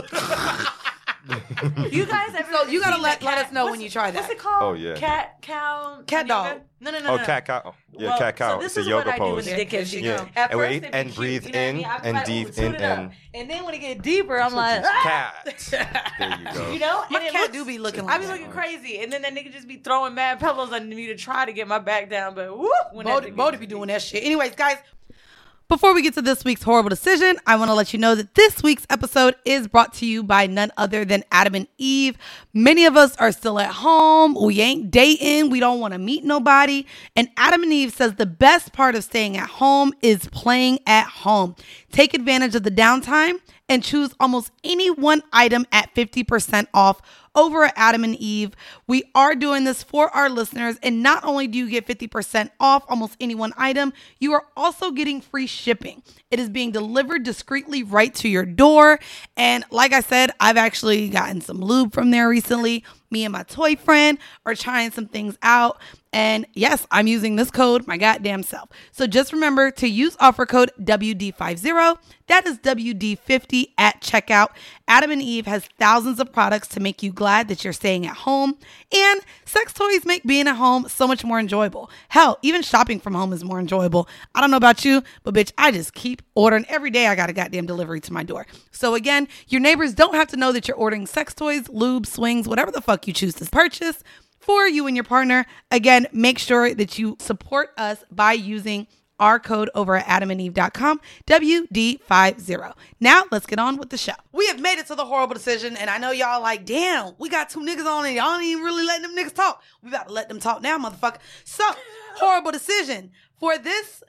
You guys ever So you gotta seen let that us know what's- when you try that. What's it called? Oh, yeah. Cat, cow, Cat yoga? dog. No. Oh, cat cow. Yeah, Well, cat cow. So this It's a is yoga what I do when pose. the dick gets Yeah. deep. Yeah. At And first, wait, it'd be and cute, breathe you know what I in mean? I'd be and like, deep ooh, tune in it up. and- And then when it get deeper, I'm like, ah! Cat. There you go. You know, My and it cat looks- do be looking I like be that. looking crazy, and then that nigga just be throwing mad pillows under me to try to get my back down. But whoop, when that dick Bodie gets be deep. doing that shit. Anyways, guys, before we get to this week's horrible decision, I want to let you know that this week's episode is brought to you by none other than Adam and Eve. Many of us are still at home. We ain't dating. We don't want to meet nobody. And Adam and Eve says the best part of staying at home is playing at home. Take advantage of the downtime and choose almost any one item at 50% off over at Adam and Eve. We are doing this for our listeners, and not only do you get 50% off almost any one item, you are also getting free shipping. It is being delivered discreetly right to your door. And like I said, I've actually gotten some lube from there recently. Me and my toy friend are trying some things out. And yes, I'm using this code, my goddamn self. So just remember to use offer code WD50. That is WD50 at checkout. Adam and Eve has thousands of products to make you glad that you're staying at home. And sex toys make being at home so much more enjoyable. Hell, even shopping from home is more enjoyable. I don't know about you, but bitch, I just keep ordering. Every day I got a goddamn delivery to my door. So again, your neighbors don't have to know that you're ordering sex toys, lube, swings, whatever the fuck you choose to purchase for you and your partner. Again, make sure that you support us by using our code over at adamandeve.com, WD50. Now, let's get on with the show. We have made it to the horrible decision, and I know y'all like, damn, we got two niggas on and y'all ain't even really letting them niggas talk. We about to let them talk now, motherfucker. So, horrible decision. For this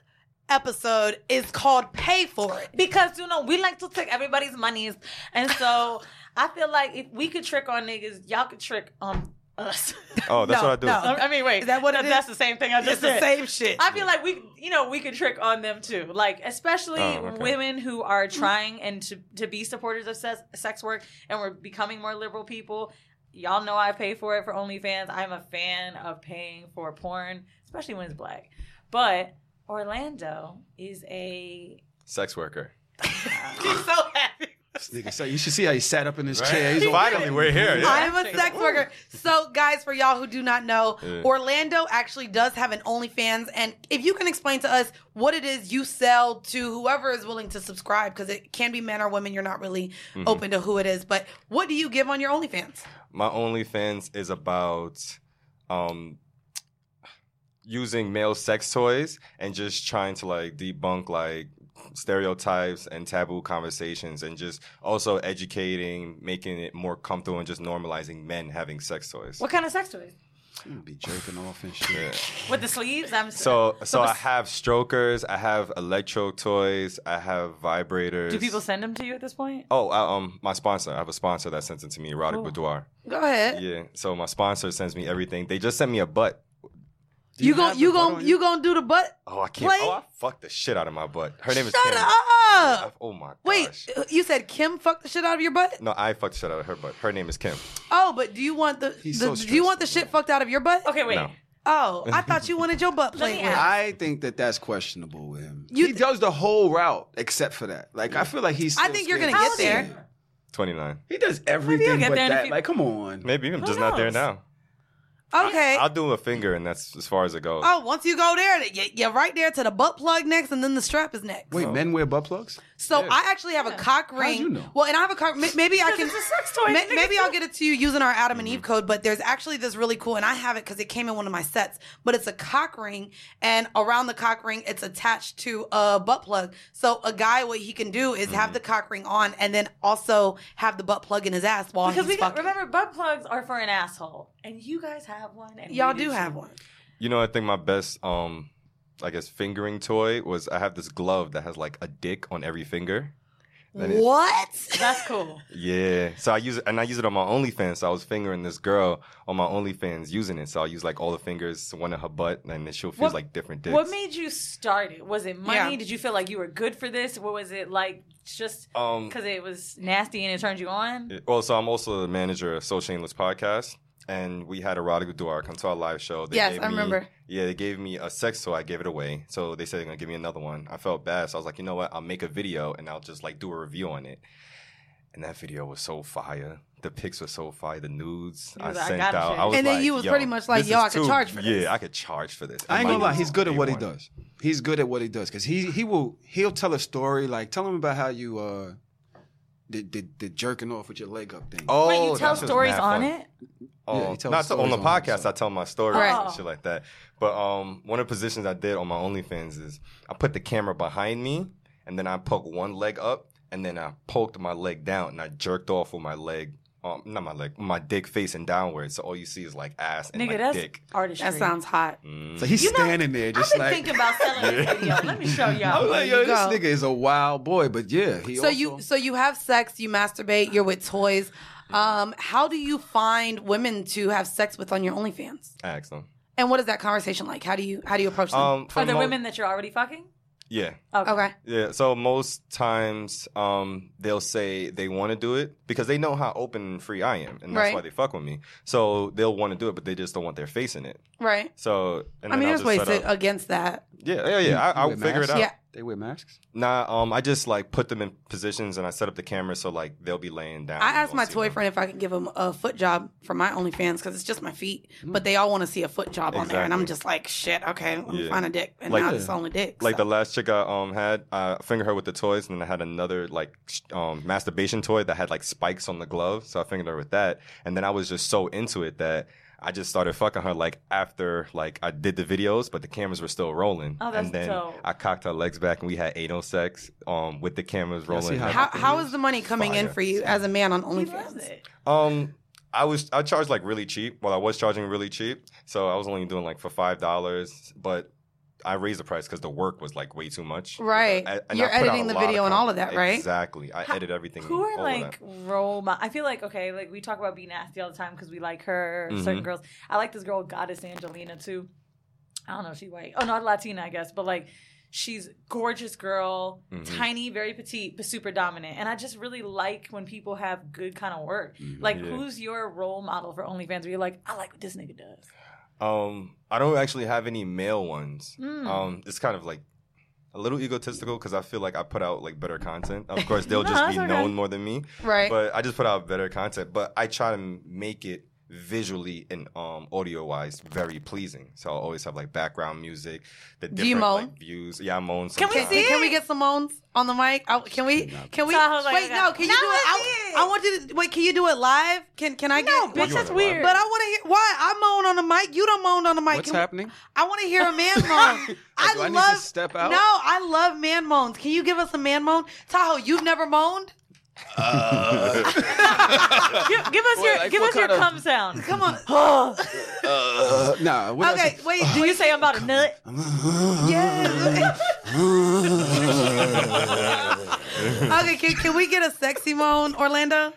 episode is called Pay For It. Because, we like to take everybody's monies. And so I feel like if we could trick on niggas, y'all could trick on us. Oh, that's No, what I do. no. I mean, wait. Is that what it is? That's the same thing I just It's the said. same shit. I feel like we could trick on them too. Like, especially okay. women who are trying and to be supporters of sex work, and we're becoming more liberal people. Y'all know I pay for it for OnlyFans. I'm a fan of paying for porn, especially when it's black. But Orlando is a Sex worker. He's so happy. This nigga, so you should see how he sat up in his Right? chair. He's Finally, we're here. Yeah. I'm a sex worker. So, guys, for y'all who do not know, Yeah. Orlando actually does have an OnlyFans. And if you can explain to us what it is you sell to whoever is willing to subscribe, because it can be men or women, you're not really open to who it is. But what do you give on your OnlyFans? My OnlyFans is about using male sex toys and just trying to like debunk like stereotypes and taboo conversations, and just also educating, making it more comfortable, and just normalizing men having sex toys. What kind of sex toys? gonna be jerking off and shit. Yeah. With the sleeves? So I have strokers, I have electro toys, I have vibrators. Do people send them to you at this point? Oh, my sponsor. I have a sponsor that sends it to me, Erotic Cool. Boudoir. Go ahead. Yeah. So my sponsor sends me everything. They just sent me a butt. Do You have gon' the you butt gon' on you gonna do the butt? Oh, I can't. Play? Oh, I fucked the shit out of my butt. Her name is Shut Kim. up! Oh my gosh. Wait, you said Kim fucked the shit out of your butt? No, I fucked the shit out of her butt. Her name is Kim. Oh, but do you want the He's so do you want the stressful, shit fucked out of your butt? Okay, wait. No. Oh, I thought you wanted your butt Let played me with. ask. I think that that's questionable with him. You He does the whole route except for that. Like I feel like he's. I still think you're scared gonna to get say there. it. 29. He does you'll everything get but there in a that. few- Like, come on. Maybe I'm Who just not there knows? now. Okay. I'll do a finger, and that's as far as it goes. Oh, once you go there, you're right there to the butt plug next, and then the strap is next. Wait, men wear butt plugs? So Yeah. I actually have a cock ring. you know? Well, and I have a cock. Maybe I can. It's a sex toy. Niggas Maybe I'll do- get it to you using our Adam and Eve code. But there's actually this really cool, and I have it because it came in one of my sets. But it's a cock ring, and around the cock ring, it's attached to a butt plug. So a guy, what he can do is have the cock ring on, and then also have the butt plug in his ass while Because he's fucking. remember, butt plugs are for an asshole, and you guys have one. And Y'all we do too. have one. You know, I think my best, I guess, fingering toy was I have this glove that has like a dick on every finger. And it- What? That's cool. Yeah. So I use it, and I use it on my OnlyFans. So I was fingering this girl on my OnlyFans using it. So I'll use like all the fingers, one in her butt, and then she'll feel What- like different dicks. What made you start it? Was it money? Yeah. Did you feel like you were good for this? What was it like? Just because it was nasty and it turned you on? Well, so I'm also the manager of So Shameless Podcast, and we had Erotic Boudoir come to our live show. They Yes, gave I me- remember. Yeah, they gave me a sex toy. I gave it away. So they said they're going to give me another one. I felt bad. So I was like, you know what? I'll make a video, and I'll just like do a review on it. And that video was so fire. The pics were so fire. The nudes He I was like, I sent gotta out. share I was And then like, you was yo, pretty much like, this yo, is I could charge for this. Yeah, I could charge for this. I ain't gonna lie, he's good at what he A1. does. He's good at what he does because he'll tell a story. Like, tell him about how you did jerking off with your leg up thing. Oh, Wait, you tell that shit was stories mad on fun. it? Yeah, he tells Not stories on the on it, podcast. so. I tell my stories Right. and shit like that. But one of the positions I did on my OnlyFans is I put the camera behind me, and then I poke one leg up, and then I poked my leg down, and I jerked off with my leg. Not my leg, my dick facing downwards. So all you see is like ass and Nigga, like that's dick. artistry. That sounds hot. So he's You know, standing there I've just been like. thinking about selling this video. Let me show I y'all. was like, There yo, you this go. nigga is a wild boy, but yeah, he So you have sex, you masturbate, you're with toys. How do you find women to have sex with on your OnlyFans? I asked them. And what is that conversation like? How do you approach them? For Are there mo- women that you're already fucking? Yeah. Okay. Yeah, so most times they'll say they want to do it because they know how open and free I am, and that's Right. why they fuck with me. So they'll want to do it, but they just don't want their face in it. Right. So and I then mean, I'll there's just ways set to, up. against that. Yeah. I'll wear figure it masks? out. Yeah. They wear masks. Nah, I just like put them in positions and I set up the camera so like they'll be laying down. I You asked won't my see toy them. friend if I could give him a foot job for my OnlyFans because it's just my feet, but they all want to see a foot job on there, and I'm Exactly. just like, shit. Okay, let me Yeah. find a dick, and Like- now it's only dick. Like so. the last chick I had, I fingered her with the toys, and then I had another like masturbation toy that had like spikes on the glove, so I fingered her with that. And then I was just so into it that I just started fucking her like after like I did the videos, but the cameras were still rolling. Oh, that's and then dope. I cocked her legs back, and we had anal sex with the cameras Yeah, I see rolling. how- how is the money coming in Fire. for you as a man on He loves OnlyFans? it. I charged like really cheap. Well, I was charging really cheap, so I was only doing like for $5. But I raised the price because the work was like way too much. Right. And You're I put out editing a the lot video and all of that, right? Exactly. I edit everything. Who are all of like that. role models? I feel like, okay, like we talk about Be Nasty all the time because we like her, certain girls. I like this girl, Goddess Angelina, too. I don't know if she's white. Oh, not Latina, I guess. But like, she's gorgeous girl, tiny, very petite, but super dominant. And I just really like when people have good kind of work. Like, who's your role model for OnlyFans where you're like, I like what this nigga does? I don't actually have any male ones. It's kind of like a little egotistical because I feel like I put out like better content. Of course, they'll just be known more than me. Right. But I just put out better content. But I try to make it visually and audio wise very pleasing. So I'll always have like background music, the Do you different moan? like views. Yeah, I moan Can sometimes. we see? Can we get some moans on the mic? Can we? Tahoe's like, Wait, no. Can you do it? I want you to wait. Can you do it live? Can I get? No, bitch, that's weird. But I want to hear. Why I moan on the mic? You don't moan on the mic. What's happening? I want to hear a man moan. Do I need to step out? No, I love man moans. Can you give us a man moan? Tahoe, you've never moaned? Give us your cum sound. Come on. Nah. What Okay, else? wait. Do you say I'm about a nut? Yes. Okay, can we get a sexy moan, Orlando?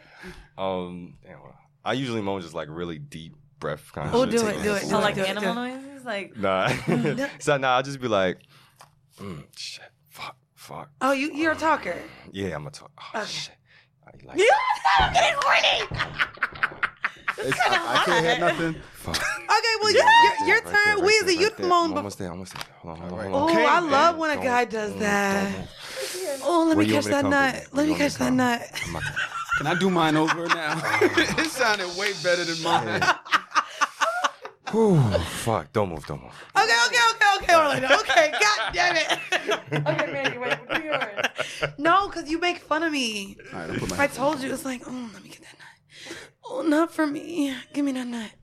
I usually moan just like really deep breath kind of Oh, shit. do it, do it. Oh, like do it, animal do it. noises? Like, Nah. So I'll just be like, shit, fuck. Oh, you're a talker. Yeah, I'm gonna talk. Oh, Okay. shit. I like I'm getting horny. I can't hear nothing. fuck. Okay, well, your turn, Right Weezy. there, You right there. moan. Almost there. Hold on. Oh, Okay, I then. love when a Don't- guy does that. don't- Oh, let Where me you catch want me to that come nut. from? Let Where me you want me catch to that come? nut. I'm not- Can I do mine over now? It sounded way better than mine. Whew, fuck. Don't move. Okay, Orlando. Okay, god damn it. okay, Mandy, wait, do yours. No, because you make fun of me. All right, I'll put my I told you, it's like, oh, let me get that nut. Oh, not for me. Give me that nut.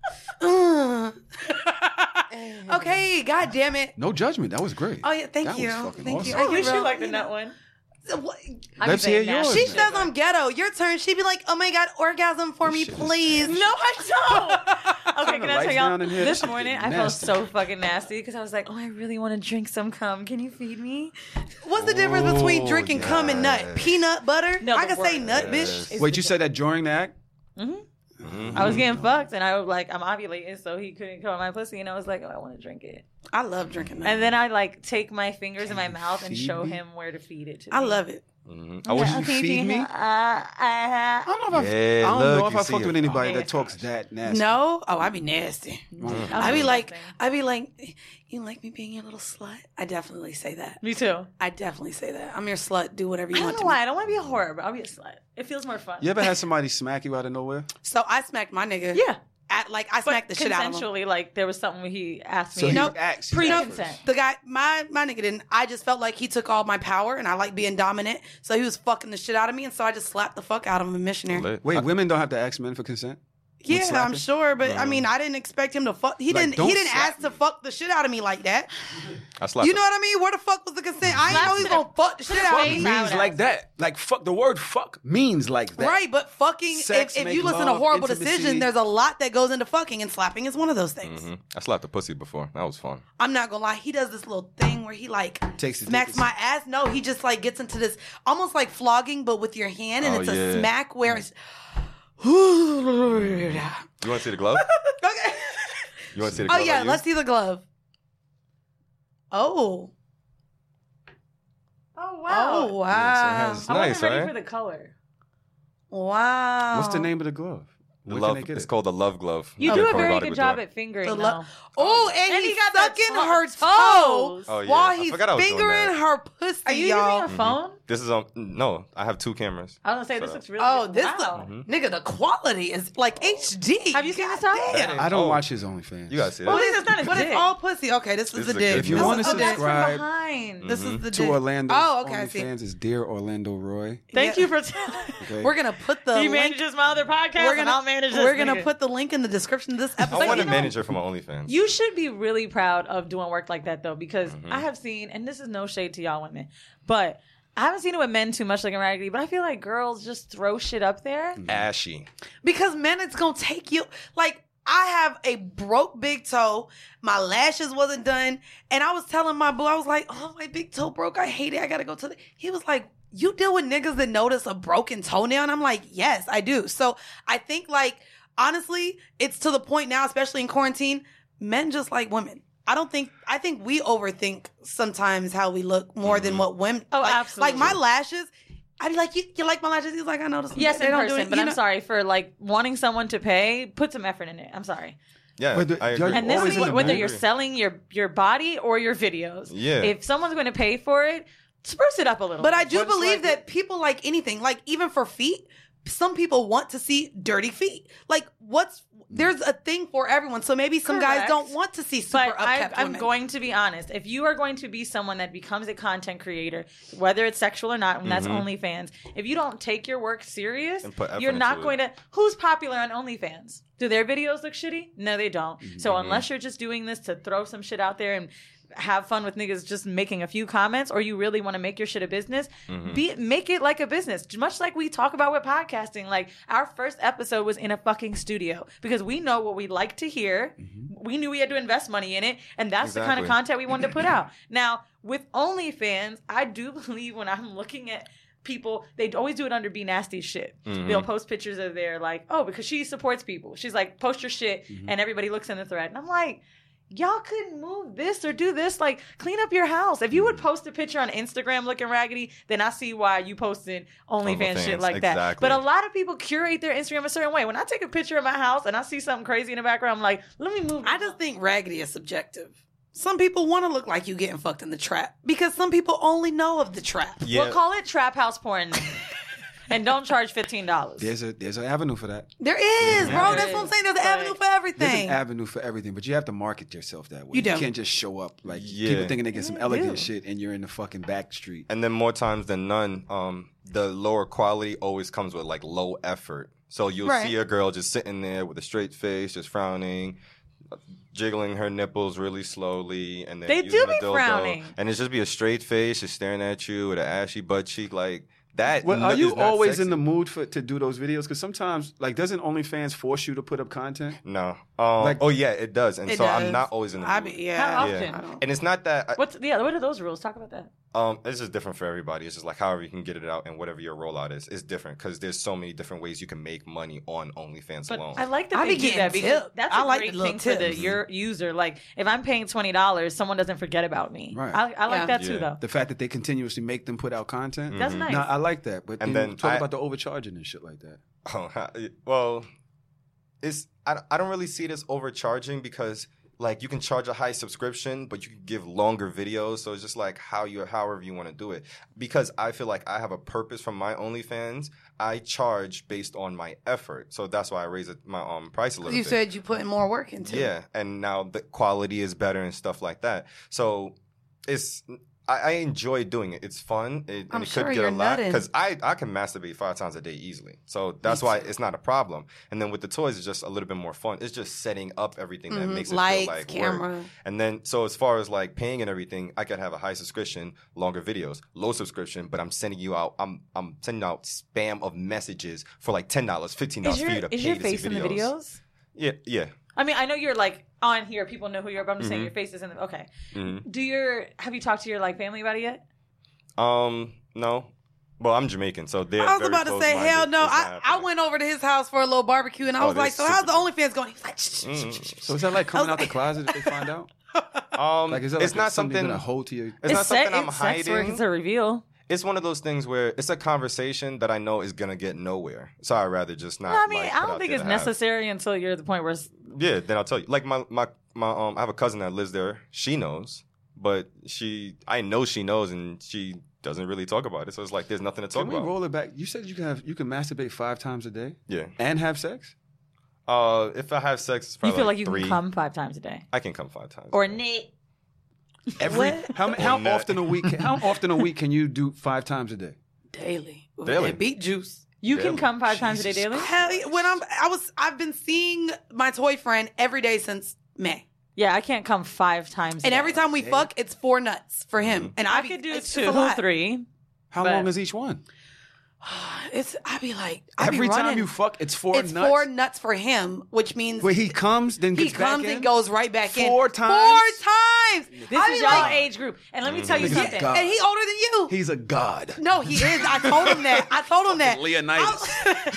Okay, god damn it. No judgment. That was great. Oh, yeah, thank That you. was fucking Thank you. awesome. I wish you real- like the nut one. What? Let's hear yours. She says I'm ghetto. Your turn. She'd be like, oh my god, orgasm for me, shit is please. No, I don't. Okay, Turn the can I lights tell y'all? down in here. This This shit morning, is I felt nasty. so fucking nasty because I was like, oh, I really want to drink some cum. Can you feed me? What's the difference between drinking cum and nut? yes. Peanut butter? No, I the can say word. nut, Yes. bitch. It's Wait, the- you said that during the act? I was getting fucked, and I was like, I'm ovulating, so he couldn't come on my pussy, and I was like, oh, I want to drink it. I love drinking nut. And then I like take my fingers in my mouth and feed show me? him where to feed it to. I me. love it. I wish you Okay, feed me. Uh-huh. I don't know if, Yeah, I, don't look, know if you I see fucked it. with anybody Oh, that yeah. talks that nasty. No? Oh, I'd be nasty. I'd be like, Disgusting. you like me being your little slut? I definitely say that. Me too. I definitely say that. I'm your slut. Do whatever you I want don't to know why. me. I don't want to be a whore, but I'll be a slut. It feels more fun. You ever had somebody smack you out of nowhere? So I smacked my nigga. Yeah. I But smacked the shit out of him. consensually, like there was something where he asked me. So he Nope. asked. Pre-consent. The guy, my nigga didn't. I just felt like he took all my power, and I like being dominant. So he was fucking the shit out of me, and so I just slapped the fuck out of him, a missionary. Lit. Wait, women don't have to ask men for consent? Yeah, I'm slapping? sure, but I mean, I didn't expect him to fuck. He Like, didn't. don't He didn't slap ask to me. fuck the shit out of me like that. I slapped You know what I mean? Where the fuck was the consent? I didn't know he was gonna fuck the shit out of face me. out. Means like that. Like fuck. The word fuck means like that. Right, but fucking, Sex, if make you listen to love, Horrible intimacy. Decision, there's a lot that goes into fucking, and slapping is one of those things. I slapped a pussy before. That was fun. I'm not gonna lie, he does this little thing where he like Takes the smacks dick. my ass. No, he just like gets into this almost like flogging, but with your hand, and Oh, it's a yeah. smack where it's. You want to see the glove? Okay. You want to see the Oh glove? yeah, I let's used? see the glove. Oh. Oh wow! Oh wow. Yeah, so it has- I Nice, wasn't ready right? for the color. Wow. What's the name of the glove? The Where love, can I get it's it? called the love glove. You Oh, do the a very Karate good with job door. at fingering. The though. lo- oh, and, And he's he got that sucking toe- her toes. toes Oh, yeah. while I he's forgot I was doing fingering that. her pussy. Are you y'all. using a phone? This is no. I have two cameras. I was gonna say this So- looks really. Oh, good. this wow. nigga, the quality is like HD. Have you seen this God time? damn. I don't Oh. watch his OnlyFans. You gotta see Well, that. this is not his But it's dick. all pussy. Okay, this is This the is a dick. good If you This wanna is the Oh, dick. that's from subscribe behind. This is the to dick. Orlando's Oh, okay, I see. OnlyFans is Dear Orlando Roy. Thank Yeah. you for telling. Okay. We're gonna put the He link. manages my other podcast, and I'll manage this. We're gonna nigga. put the link in the description of this I episode. want a know- manager for my OnlyFans. You should be really proud of doing work like that, though, because I have seen, and this is no shade to y'all women, but I haven't seen it with men too much, like in Raggedy, but I feel like girls just throw shit up there. Ashy. Because men, it's gonna take you. Like, I have a broke big toe. My lashes wasn't done. And I was telling my boo, I was like, oh, my big toe broke. I hate it. I got to go to the... He was like, you deal with niggas that notice a broken toenail? And I'm like, yes, I do. So I think, like, honestly, it's to the point now, especially in quarantine, men just like women. I think we overthink sometimes how we look more than what women... Oh, like, absolutely. Like, my lashes... I'd be like, you like my lashes? He's like, I noticed. Yes, they in don't do person, it. but You I'm know? sorry for like wanting someone to pay. Put some effort in it. I'm sorry. Yeah, But I agree. And this Always is in the whether mood. you're selling your body or your videos. Yeah. If someone's going to pay for it, spruce it up a little. But I bit. do But it's believe like- that people like anything, like even for feet, some people want to see dirty feet. Like there's a thing for everyone. So maybe some guys Correct. don't want to see super But upkept I'm women. going to be honest. If you are going to be someone that becomes a content creator, whether it's sexual or not, and that's OnlyFans, if you don't take your work serious, And put effort you're not into going to. Who's popular on OnlyFans? Do their videos look shitty? No, they don't. So unless you're just doing this to throw some shit out there and have fun with niggas just making a few comments, or you really want to make your shit a business, make it like a business. Much like we talk about with podcasting. Like our first episode was in a fucking studio because we know what we like to hear. We knew we had to invest money in it, and that's the kind of Exactly. content we wanted to put out. Now with OnlyFans, I do believe when I'm looking at people, they always do it under Be Nasty shit. They'll post pictures of their like, oh, because she supports people. She's like, post your shit, and everybody looks in the thread. And I'm like, y'all couldn't move this or do this. Like, clean up your house. If you would post a picture on Instagram looking raggedy, then I see why you posted OnlyFans shit like that. exactly. But a lot of people curate their Instagram a certain way. When I take a picture of my house and I see something crazy in the background, I'm like, let me move. I just think raggedy is subjective. Some people want to look like you getting fucked in the trap because some people only know of the trap. Yeah. We'll call it trap house porn. And don't charge $15. There's an avenue for that. There is, bro. There That's what I'm is. saying. There's an But avenue for There's everything. an avenue for everything, but you have to market yourself that way. You don't. can't just show up like Yeah. people thinking they get some elegant do. shit and you're in the fucking back street. And then more times than none, the lower quality always comes with like low effort. So you'll Right. see a girl just sitting there with a straight face, just frowning, jiggling her nipples really slowly, and then They using do a be dildo, frowning. and it's just be a straight face, just staring at you with an ashy butt cheek like that. Well, are is you not always sexy. in the mood to do those videos? Because sometimes, like, doesn't OnlyFans force you to put up content? No. Like- oh yeah, it does, and It so does. I'm not always in the mood. I be, yeah. How Yeah. often? I don't- And it's not that. What are those rules? Talk about that. It's just different for everybody. It's just like however you can get it out and whatever your rollout is different because there's so many different ways you can make money on OnlyFans But alone. I like that I they be do that getting because tipped. that's I a like great the little thing for the tips. your user. Like if I'm paying $20, someone doesn't forget about me. Right. I like Yeah. that too, Yeah. though. The fact that they continuously make them put out content. That's nice. No, I like that. But And then then talk I- about the overcharging and shit like that. Well, I don't really see it as overcharging because like you can charge a high subscription, but you can give longer videos. So it's just like however you want to do it. Because I feel like I have a purpose from my OnlyFans. I charge based on my effort, so that's why I raise my price a little You bit. said you putting more work into it. Yeah, and now the quality is better and stuff like that. So it's I enjoy doing it. It's fun. I'm And it sure could get you're a lot nutting. because I can masturbate 5 times a day easily. So that's why it's not a problem. And then with the toys, it's just a little bit more fun. It's just setting up everything that makes it Lights, feel like camera. work. And then so as far as like paying and everything, I could have a high subscription, longer videos, low subscription, but I'm sending you out. I'm sending out spam of messages for like $10, $15 for you to pay Is your to face see in the videos? Yeah. I mean, I know you're like on here. People know who you are, but I'm just Mm-hmm. saying your face is in the. Okay. Have you talked to your like family about it yet? No. Well, I'm Jamaican, so they're I was very about to say, close-minded. hell no. It's not I happening. went over to his house for a little barbecue and I was they're like, so how's the super- OnlyFans going? He was like, shh, shh, shh, shh, shh. So is that like coming out the closet if they find out? Like, is that it's like not something. going to hold to you? It's not something I'm it's sex work. hiding. It's a reveal. It's one of those things where it's a conversation that I know is gonna get nowhere. So I'd rather just not. I mean, like, I put don't out think there it's to have. necessary until you're at the point where it's. Yeah, then I'll tell you. Like my I have a cousin that lives there. She knows, but I know she knows, and she doesn't really talk about it. So it's like there's nothing to talk Can we about. roll it back? You said you can masturbate 5 times a day Yeah. and have sex? If I have sex, it's You probably feel like you 3. can come 5 times a day. I can come 5 times. Or Nate. Every how Nut. often a week? How often a week can you do 5 times a day? Daily. With Daily. that beet juice. You can Daily. come 5 times a day daily? Hell, yeah. I've been seeing my toy friend every day since May. Yeah, I can't come 5 times a And day. every time we fuck, it's 4 nuts for him. And I I could do it's 2, just a lot. 3. How But- long is each one? I be Every running. time you fuck, it's 4 it's nuts. 4 nuts for him, which means Where he comes, then he gets back comes in. and goes right back in. 4 times. 4 times. This I is be y'all like, age group. And let me tell you Niggas something. God. and he older than you. He's a god. No, he is. I told him that. Leonidas.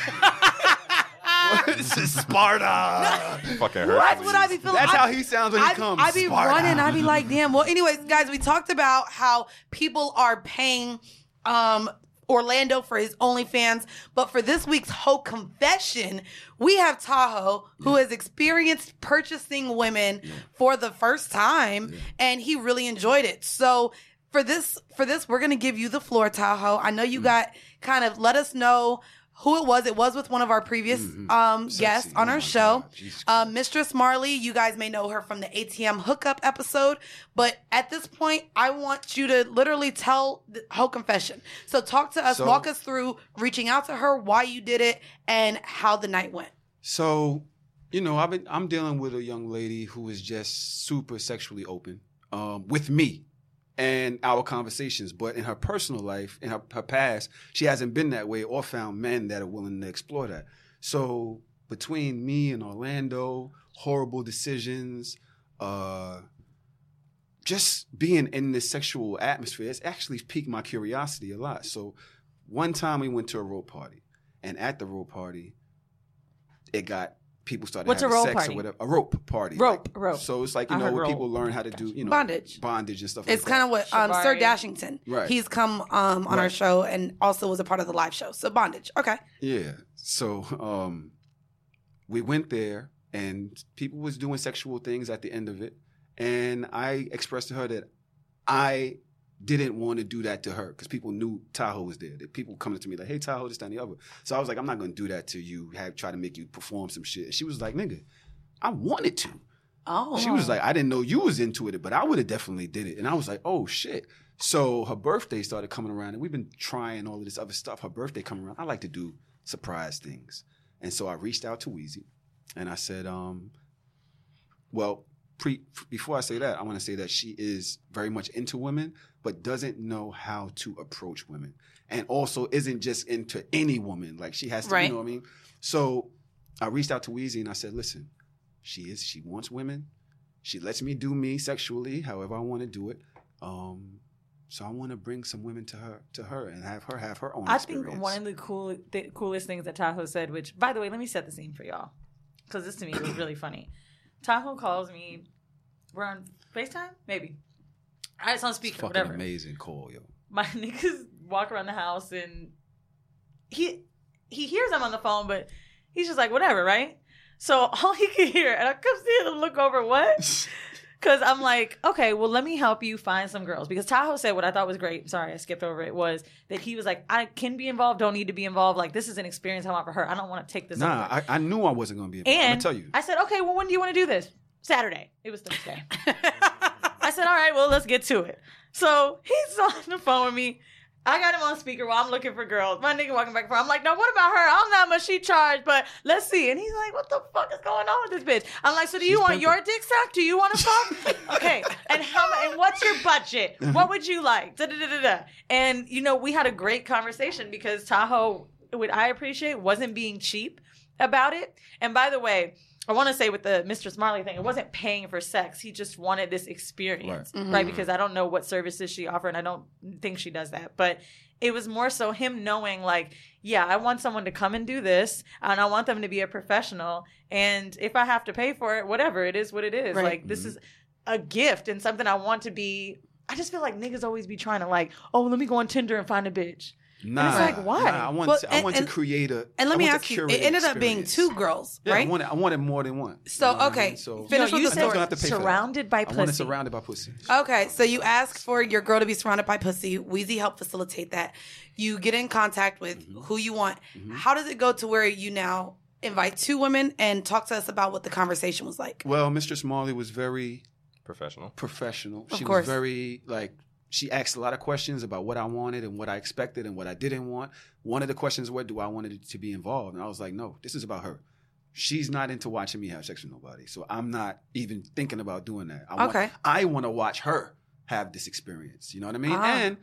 This is Sparta. Fucking That's Hercules. what I be feeling. That's how he sounds when he comes. I be Sparta. running. I be like, damn. Well, anyways, guys, we talked about how people are paying Orlando for his OnlyFans, but for this week's Hoe Confession, we have Tahoe, who has experienced purchasing women for the first time, and he really enjoyed it. So for this, we're gonna give you the floor, Tahoe. I know you got kind of let us know who it was. It was with one of our previous guests on Oh our my show. God. Jesus Christ. Mistress Marley, you guys may know her from the ATM hookup episode, but at this point, I want you to literally tell the whole confession. So talk to us, So- walk us through reaching out to her, why you did it, and how the night went. So, I'm dealing with a young lady who is just super sexually open with me and our conversations. But in her personal life, in her past, she hasn't been that way or found men that are willing to explore that. So between me and Orlando, horrible decisions, just being in this sexual atmosphere, it's actually piqued my curiosity a lot. So one time we went to a rope party, and at the rope party, people started What's a having rope sex party? or whatever. A rope party. Rope. So it's like, I heard where rope. people learn how to do, Bondage. and stuff It's like kind of what Sir Shibari. Dashington. Right. He's come on our Right. show and also was a part of the live show. So bondage. Okay. Yeah. So we went there, and people was doing sexual things at the end of it. And I expressed to her that I didn't want to do that to her because people knew Tahoe was there. That people coming to me like, hey, Tahoe, this, that, and the other. So I was like, I'm not going to do that to you, try to make you perform some shit. And she was like, nigga, I wanted to. Oh. She was like, I didn't know you was into it, but I would have definitely did it. And I was like, oh, shit. So her birthday started coming around, and we've been trying all of this other stuff. Her birthday coming around. I like to do surprise things. And so I reached out to Weezy, and I said, before I say that, I want to say that she is very much into women, but doesn't know how to approach women. And also isn't just into any woman. Like, she has to, Right. you know what I mean? So I reached out to Weezy, and I said, listen, she wants women. She lets me do me sexually, however I want to do it. So I want to bring some women to her and have her own I experience. think one of the coolest things that Tahoe said, which, by the way, let me set the scene for y'all, because this to me was really funny. Tahoe calls me. We're on FaceTime? Maybe. It's on speaker, Fucking whatever. amazing call, yo. My niggas walk around the house, and he hears I'm on the phone, but he's just like, whatever, right? So all he can hear, and I kept seeing him look over, what? Because I'm like, okay, well, let me help you find some girls. Because Tahoe said what I thought was great. Sorry, I skipped over it. Was that he was like, I can be involved, don't need to be involved. Like, this is an experience I want for her. I don't want to take this over. I knew I wasn't going to be able to. I'm And going to tell you. I said, okay, well, when do you want to do this? Saturday. It was Thursday. I said, all right, well, let's get to it. So he's on the phone with me. I got him on speaker while I'm looking for girls. My nigga walking back and forth. I'm like, no, what about her? I don't know how much she charged, but let's see. And he's like, what the fuck is going on with this bitch? I'm like, so do you want your dick sucked? Do you want to fuck? Okay. And and what's your budget? What would you like? Da-da-da-da-da. And, we had a great conversation because Tahoe, what I appreciate, wasn't being cheap about it. And by the way, I want to say with the Mistress Marley thing, it wasn't paying for sex. He just wanted this experience, right? Because I don't know what services she offered, and I don't think she does that. But it was more so him knowing, like, yeah, I want someone to come and do this, and I want them to be a professional. And if I have to pay for it, whatever, it is what it is. Right. Like, this is a gift and something I want to be. I just feel like niggas always be trying to, like, oh, let me go on Tinder and find a bitch. Nah, it's like, why? Nah, I want to create a. And let I me want ask to you, curate it ended up being experience. 2 girls, Yeah, right? I wanted more than one. So, You know what I okay, mean? So, finish with you the said don't have to pay for that. surrounded by I want it pussy. surrounded by pussy. Okay, so you ask for your girl to be surrounded by pussy. Weezy helped facilitate that. You get in contact with who you want. How does it go to where you now invite 2 women and talk to us about what the conversation was like? Well, Mistress Marley was very Professional. She course. was very, like, she asked a lot of questions about what I wanted and what I expected and what I didn't want. One of the questions was, do I want it to be involved? And I was like, no, this is about her. She's not into watching me have sex with nobody. So I'm not even thinking about doing that. I want to watch her have this experience. You know what I mean? Ah. And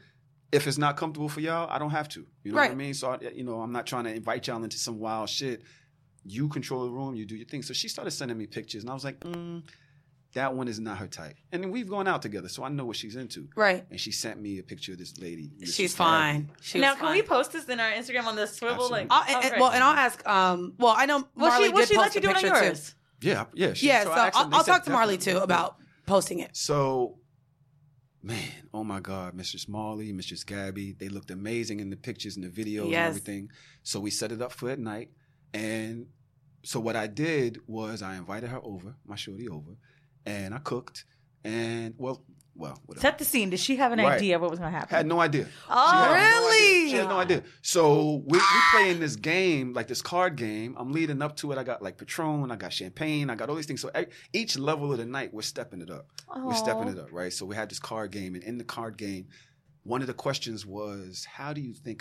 if it's not comfortable for y'all, I don't have to. You know what I Right. mean? So, I'm not trying to invite y'all into some wild shit. You control the room. You do your thing. So she started sending me pictures, and I was like, that one is not her type. And then we've gone out together, so I know what she's into. Right. And she sent me a picture of this lady. She's fine. She Now, was can we fine. post this in our Instagram on the swivel? Absolutely. Like, Well, and I'll ask. Well, I know Marley will did she post let you a do it on picture yours? too. Yeah. Yeah, so I asked them, they I'll said talk to Marley definitely. too about posting it. So, man, oh my God, Mr. Smalley, Mrs. Gabby, they looked amazing in the pictures and the videos Yes. and everything. So we set it up for at night. And so what I did was I invited her over, my shorty over, and I cooked. And, well, whatever. Set the scene. Did she have an Right. idea of what was going to happen? Had no idea. Oh, She had no really? idea. She had no idea. So we playing this game, like this card game. I'm leading up to it. I got like Patron, I got champagne, I got all these things. So each level of the night, we're stepping it up. We're stepping it up, right? So we had this card game, and in the card game, one of the questions was, how do you think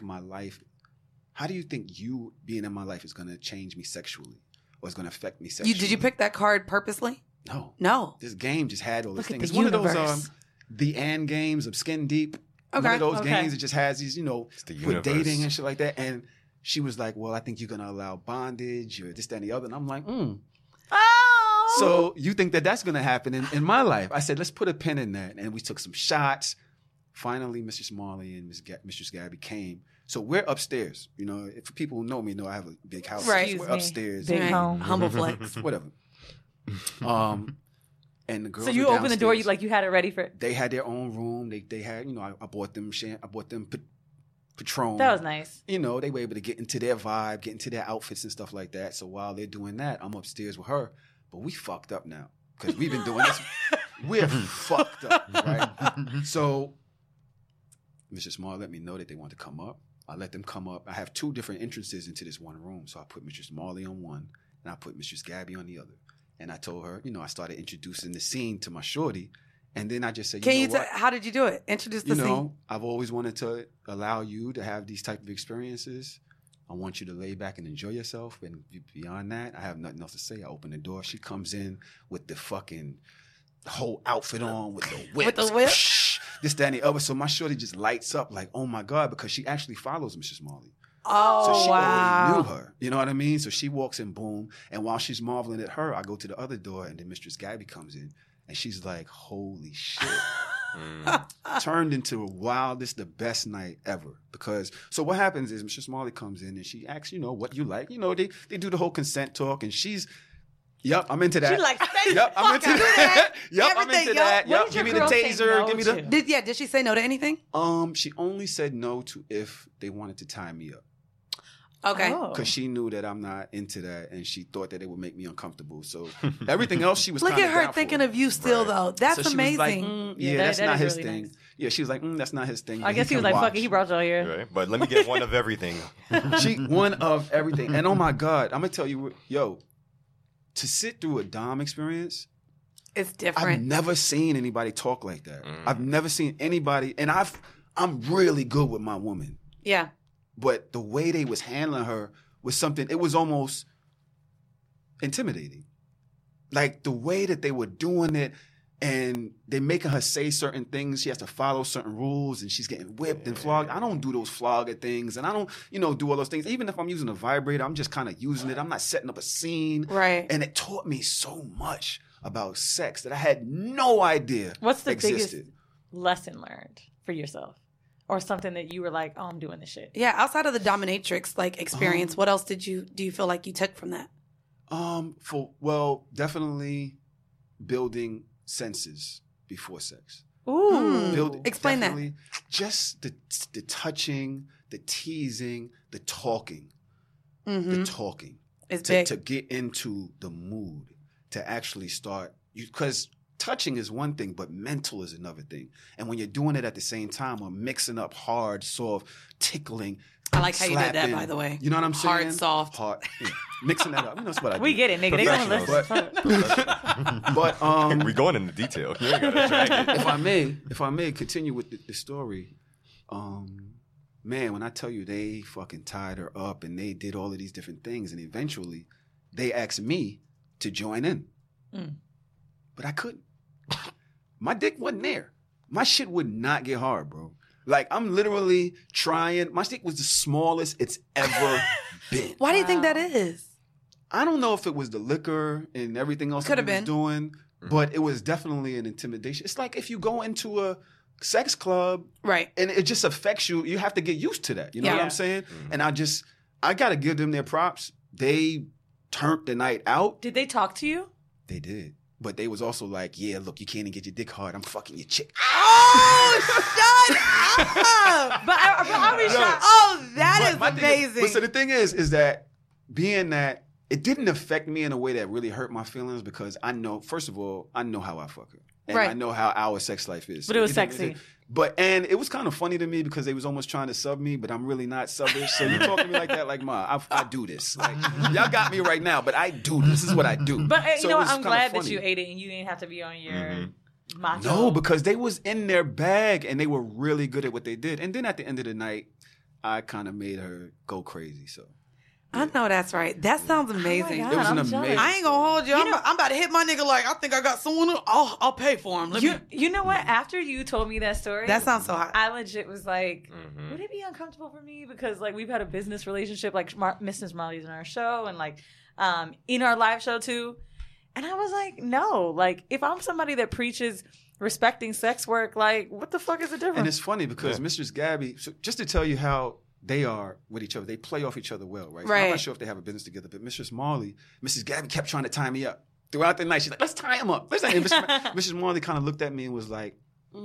you being in my life is going to change me sexually, or is going to affect me sexually? Did you pick that card purposely? No. No. This game just had all these Look at things. the It's one of those universe. the and games of Skin Deep. Okay. One of those Okay. games that just has these, the with universe. dating and shit like that. And she was like, well, I think you're going to allow bondage or this, that, and the other. And I'm like, Oh. So you think that that's going to happen in my life? I said, let's put a pin in that. And we took some shots. Finally, Mr. Smalley and Mistress Gabby came. So we're upstairs. If people who know me know I have a big house. Right. So Excuse we're me. upstairs. Big Right. home. Humble flex. Whatever. And the girls So you were opened the door, downstairs. you had it ready for. They had their own room. They had, I bought them Patron. That was nice. They were able to get into their vibe, get into their outfits and stuff like that. So while they're doing that, I'm upstairs with her. But we fucked up now because we've been doing this. We're fucked up, right? So Mr. Small let me know that they want to come up. I let them come up. I have two different entrances into this one room. So I put Mr. Smalley on one and I put Mistress Gabby on the other. And I told her, I started introducing the scene to my shorty. And then I just said, How did you do it? Introduce the scene. I've always wanted to allow you to have these type of experiences. I want you to lay back and enjoy yourself. And beyond that, I have nothing else to say. I open the door. She comes in with the fucking whole outfit on, with the whip. With the whip? This, that, and the other. So my shorty just lights up like, oh my God, because she actually follows Mrs. Marley. Oh, So she wow. already knew her. You know what I mean? So she walks in, boom. And while she's marveling at her, I go to the other door, and then Mistress Gabby comes in. And she's like, holy shit. Turned into the best night ever. So what happens is Mr. Smalley comes in and she asks, what you like. They do the whole consent talk, and she's, yep, I'm into that. She like, yep, I'm into fuck that. Yep, I'm Everything, into yup. that. What Yep, did give me your the girl say taser. no Give me to? the. Did she say no to anything? She only said no to if they wanted to tie me up. Okay. Oh. Because she knew that I'm not into that, and she thought that it would make me uncomfortable. So everything else she was Look kinda at her down thinking for. of you still, Right. though. That's So she amazing. was like, Yeah, yeah, that- that's that not is his really thing. nice. Yeah, she was like, that's not his thing. I guess he was can like, fuck watch. it, he brought y'all here. Right? But let me get one of everything. She one of everything. And oh my God, I'm gonna tell you, to sit through a Dom experience, It's I've different. never seen anybody talk like that. I've never seen anybody, and I'm really good with my woman. Yeah. But the way they was handling her was something, it was almost intimidating. Like the way that they were doing it, and they're making her say certain things. She has to follow certain rules, and she's getting whipped and flogged. I don't do those flogger things, and I don't, do all those things. Even if I'm using a vibrator, I'm just kind of using it. I'm not setting up a scene. Right. And it taught me so much about sex that I had no idea What's the existed. biggest lesson learned for yourself? Or something that you were like, oh, I'm doing this shit. Yeah, outside of the dominatrix experience, what else do you feel like you took from that? Definitely building senses before sex. Ooh. Explain that. definitely just the touching, the teasing, the talking, the talking. It's big. To get into the mood, to actually start, because touching is one thing, but mental is another thing. And when you're doing it at the same time, or mixing up hard, soft, tickling. I like how you did that, slapping, by the way. You know what I'm saying? Hard, soft. Hard. Yeah. Mixing that up. That's what I do. We get it, nigga. They gonna Professional. listen. But we going into detail. You ain't gotta drag it. if I may continue with the story, man, when I tell you they fucking tied her up and they did all of these different things, and eventually they asked me to join in, but I couldn't. My dick wasn't there. My shit would not get hard, bro. Like, I'm literally trying. My stick was the smallest it's ever been. Why do you think that is? I don't know if it was the liquor and everything else Could that have he was been. doing, but it was definitely an intimidation. It's like if you go into a sex club Right. and it just affects you, you have to get used to that. You know what Yeah. I'm saying? And I got to give them their props. They turned the night out. Did they talk to you? They did. But they was also like, yeah, look, you can't even get your dick hard. I'm fucking your chick. Oh, shut up! But I was shocked. Oh, that is My thing is- amazing. but so the thing is that being that it didn't affect me in a way that really hurt my feelings because I know, first of all, I know how I fuck her. And Right. I know how our sex life is. But it was didn't- sexy. And it was kind of funny to me because they was almost trying to sub me, but I'm really not subbish. So you talk to me like that, like, Ma, I do this. Like, y'all got me right now, but I do this. This is what I do. But So you it know, was I'm kinda glad that funny. you ate it and you didn't have to be on your macho. No, because they was in their bag and they were really good at what they did. And then at the end of the night, I kind of made her go crazy. So I know that's right. That sounds amazing. God, It was I'm an jealous. amazing- I ain't gonna hold you. I'm about to hit my nigga like I think I got someone. I'll pay for him. You know what? After you told me that story, That sounds so hot. I legit was like, would it be uncomfortable for me? Because like we've had a business relationship, like Mrs. Marley's in our show and like in our live show too. And I was like, no, like if I'm somebody that preaches respecting sex work, like what the fuck is the difference? And it's funny because Mistress Gabby, so just to tell you how they are with each other, they play off each other well, right? So I'm Right. not sure if they have a business together, but Mistress Marley, Mrs. Gabby kept trying to tie me up. Throughout the night, she's like, let's tie him up. Mrs. Marley kind of looked at me and was like,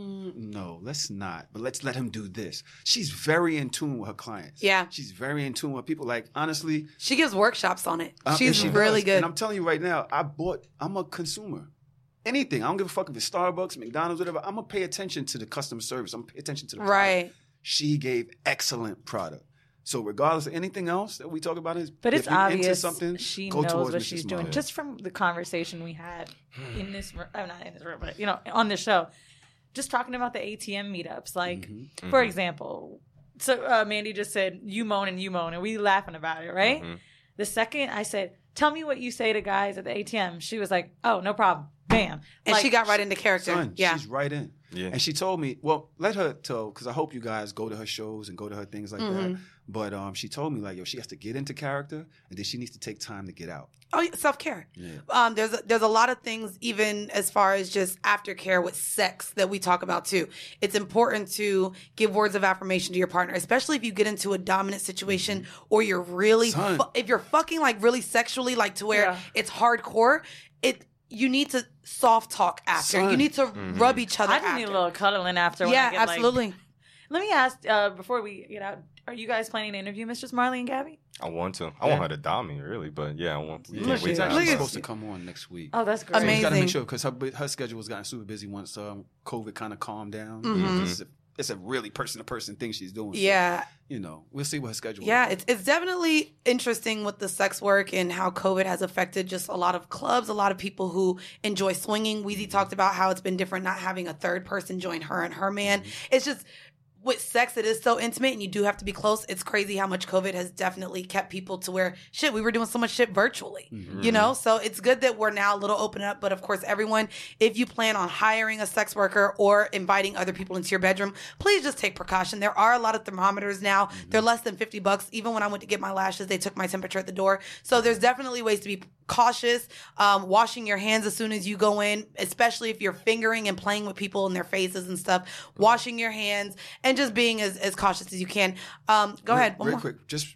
no, let's not. But let's let him do this. She's very in tune with her clients. Yeah. She's very in tune with people. Like, honestly. She gives workshops on it. and She's she really does. good. And I'm telling you right now, I'm a consumer. Anything. I don't give a fuck if it's Starbucks, McDonald's, whatever. I'm going to pay attention to the customer service. I'm going to pay attention to the product. Right. She gave excellent product. So regardless of anything else that we talk about, But if it's you're into obvious something, she go knows towards what Mrs. she's doing. Marley. Just from the conversation we had in this room, not in this room, but you know, on this show, just talking about the ATM meetups. Like, for example, so Mandy just said, you moan, and we laughing about it, right? The second I said, tell me what you say to guys at the ATM, she was like, oh, no problem. Bam. And Like, she got right into character. Son, Yeah. she's right in. Yeah. And she told me, well, let her tell, because I hope you guys go to her shows and go to her things like that. But she told me, like, yo, she has to get into character, and then she needs to take time to get out. Oh, yeah, self-care. There's a lot of things, even as far as just aftercare with sex, that we talk about too. It's important to give words of affirmation to your partner, especially if you get into a dominant situation or you're really, Son. if you're fucking like really sexually, like to where Yeah. it's hardcore. You need to soft talk after. Son. You need to rub each other I just after. need a little cuddling after. When I Yeah, get, like- absolutely. Let me ask, before we get out, are you guys planning to interview Mistress Marley and Gabby? I want to. I want her to dom me, really, but yeah, I want. We Yeah, can't she's wait to actually Look at- supposed to come on next week. Oh, that's great. Amazing. Got to make sure because her schedule was gotten super busy once COVID kind of calmed down. It's a really person-to-person thing she's doing. So, Yeah. you know, we'll see what her schedule Yeah, is. it's definitely interesting with the sex work and how COVID has affected just a lot of clubs, a lot of people who enjoy swinging. Weezy talked about how it's been different not having a third person join her and her man. It's just with sex, it is so intimate and you do have to be close. It's crazy how much COVID has definitely kept people to where shit, we were doing so much shit virtually, you know? So it's good that we're now a little open up. But of course, everyone, if you plan on hiring a sex worker or inviting other people into your bedroom, please just take precaution. There are a lot of thermometers now. They're less than $50. Even when I went to get my lashes, they took my temperature at the door. So there's definitely ways to be cautious. Washing your hands as soon as you go in, especially if you're fingering and playing with people in their faces and stuff. Washing your hands and just being as cautious as you can. Go ahead. One Real more. quick. Just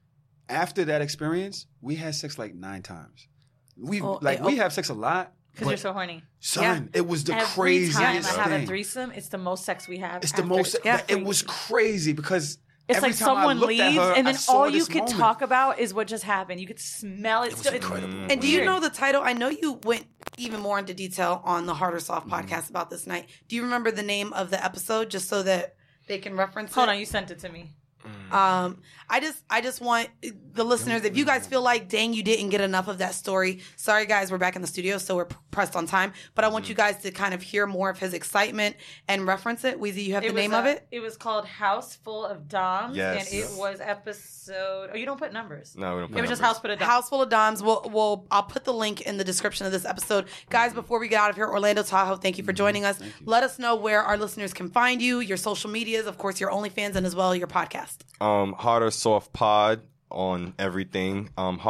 after that experience, we had sex like 9 times. We Oh, we have sex a lot. Because but, you're so horny. son, it was the Every craziest time I have thing. a threesome, it's the most sex we have. It's the after most. every- It was crazy because It's every like time I someone looked at leaves, her, and I then saw all you this could moment. talk about is what just happened. You could smell it. It was still. incredible. And do you weird. know the title? I know you went even more into detail on the Hard or Soft podcast about this night. Do you remember the name of the episode just so that they can reference Hold it? on, you sent it to me. I just want the listeners, if you guys feel like, dang, you didn't get enough of that story, sorry guys, we're back in the studio, so we're pressed on time, but I want you guys to kind of hear more of his excitement and reference it. Weezy, you have the name of it? It was called House Full of Doms, Yes. and it was episode, you don't put numbers. No, we don't put It was just numbers. House Full of Doms. House Full of Doms. I'll put the link in the description of this episode. Guys, before we get out of here, Orlando Tahoe, thank you for joining us. Let us know where our listeners can find you, your social medias, of course, your OnlyFans, and as well your podcast. Hard or Soft Pod on everything.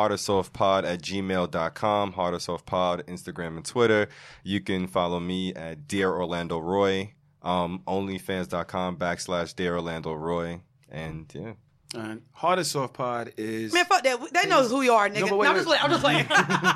hardersoftpod@gmail.com. Hard or Soft Pod, Instagram and Twitter. You can follow me at Dear Orlando Roy. Onlyfans.com/Dear Orlando Roy. And yeah. Hard or Soft Pod is... Man, fuck that. They know who you are, nigga. No, but wait. I'm just playing.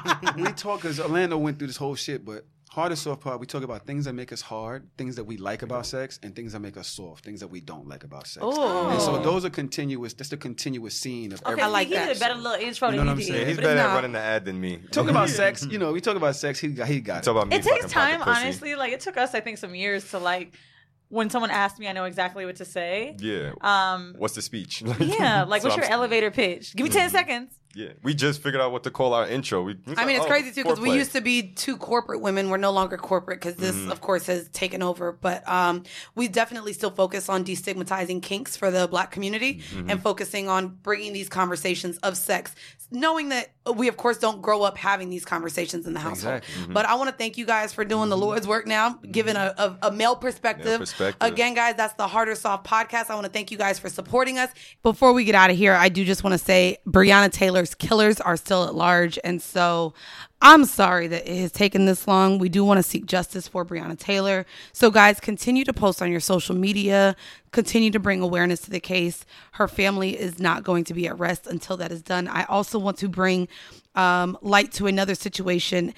We talk, because Orlando went through this whole shit, but Hard or Soft Pod, we talk about things that make us hard, things that we like about sex, and things that make us soft, things that we don't like about sex. Oh. And so those are continuous. That's the continuous scene of Okay, everything. I like he that. did a better little intro You know than what he I'm did. saying? He's but better it's at not. running the ad than me. Talk about sex, we talk about sex, he got Talk about me It takes fucking time, pocket pussy. honestly. Like, it took us, I think, some years to, like, when someone asked me, I know exactly what to say. Yeah. What's the speech? Yeah, like, So what's your I'm- elevator pitch? Give me 10 seconds. Yeah. We just figured out what to call our intro. I mean, it's crazy too, because we foreplay. used to be two corporate women. We're no longer corporate because this, of course, has taken over. But we definitely still focus on destigmatizing kinks for the Black community and focusing on bringing these conversations of sex, knowing that we, of course, don't grow up having these conversations in the household. Exactly. But I want to thank you guys for doing the Lord's work now, giving a male perspective. Male perspective. Again, guys, that's the Hard or Soft podcast. I want to thank you guys for supporting us. Before we get out of here, I do just want to say Breonna Taylor's killers are still at large. And so I'm sorry that it has taken this long. We do want to seek justice for Breonna Taylor. So guys, continue to post on your social media, continue to bring awareness to the case. Her family is not going to be at rest until that is done. I also want to bring light to another situation,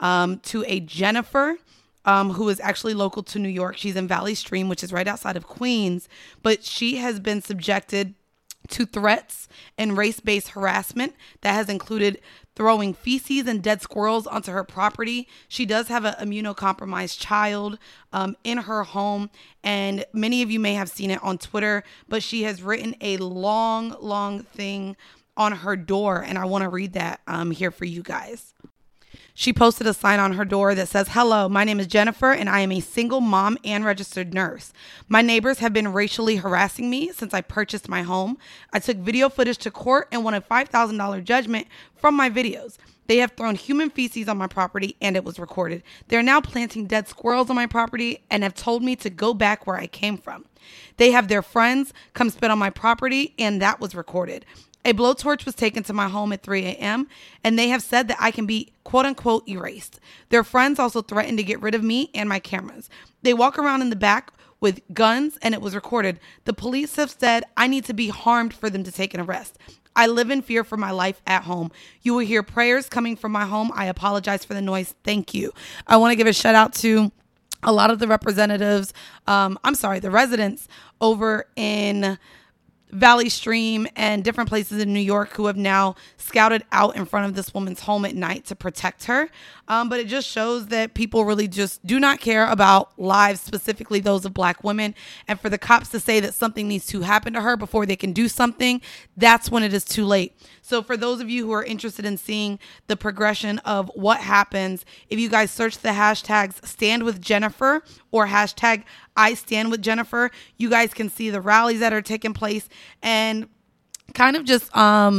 to a Jennifer, who is actually local to New York. She's in Valley Stream, which is right outside of Queens, but she has been subjected to threats and race-based harassment that has included throwing feces and dead squirrels onto her property. She does have an immunocompromised child in her home, and many of you may have seen it on Twitter, but she has written a long thing on her door, and I want to read that here for you guys. She posted a sign on her door that says, "Hello, my name is Jennifer and I am a single mom and registered nurse. My neighbors have been racially harassing me since I purchased my home. I took video footage to court and won a $5,000 judgment from my videos. They have thrown human feces on my property and it was recorded. They're now planting dead squirrels on my property and have told me to go back where I came from. They have their friends come spit on my property and that was recorded. A blowtorch was taken to my home at 3 a.m. and they have said that I can be quote unquote erased. Their friends also threatened to get rid of me and my cameras. They walk around in the back with guns and it was recorded. The police have said I need to be harmed for them to take an arrest. I live in fear for my life at home. You will hear prayers coming from my home. I apologize for the noise. Thank you." I want to give a shout out to a lot of the representatives, the residents over in Valley Stream and different places in New York who have now scouted out in front of this woman's home at night to protect her. But it just shows that people really just do not care about lives, specifically those of Black women. And for the cops to say that something needs to happen to her before they can do something, that's when it is too late. So for those of you who are interested in seeing the progression of what happens, if you guys search the hashtags Stand With Jennifer or hashtag I Stand With Jennifer, you guys can see the rallies that are taking place and kind of just,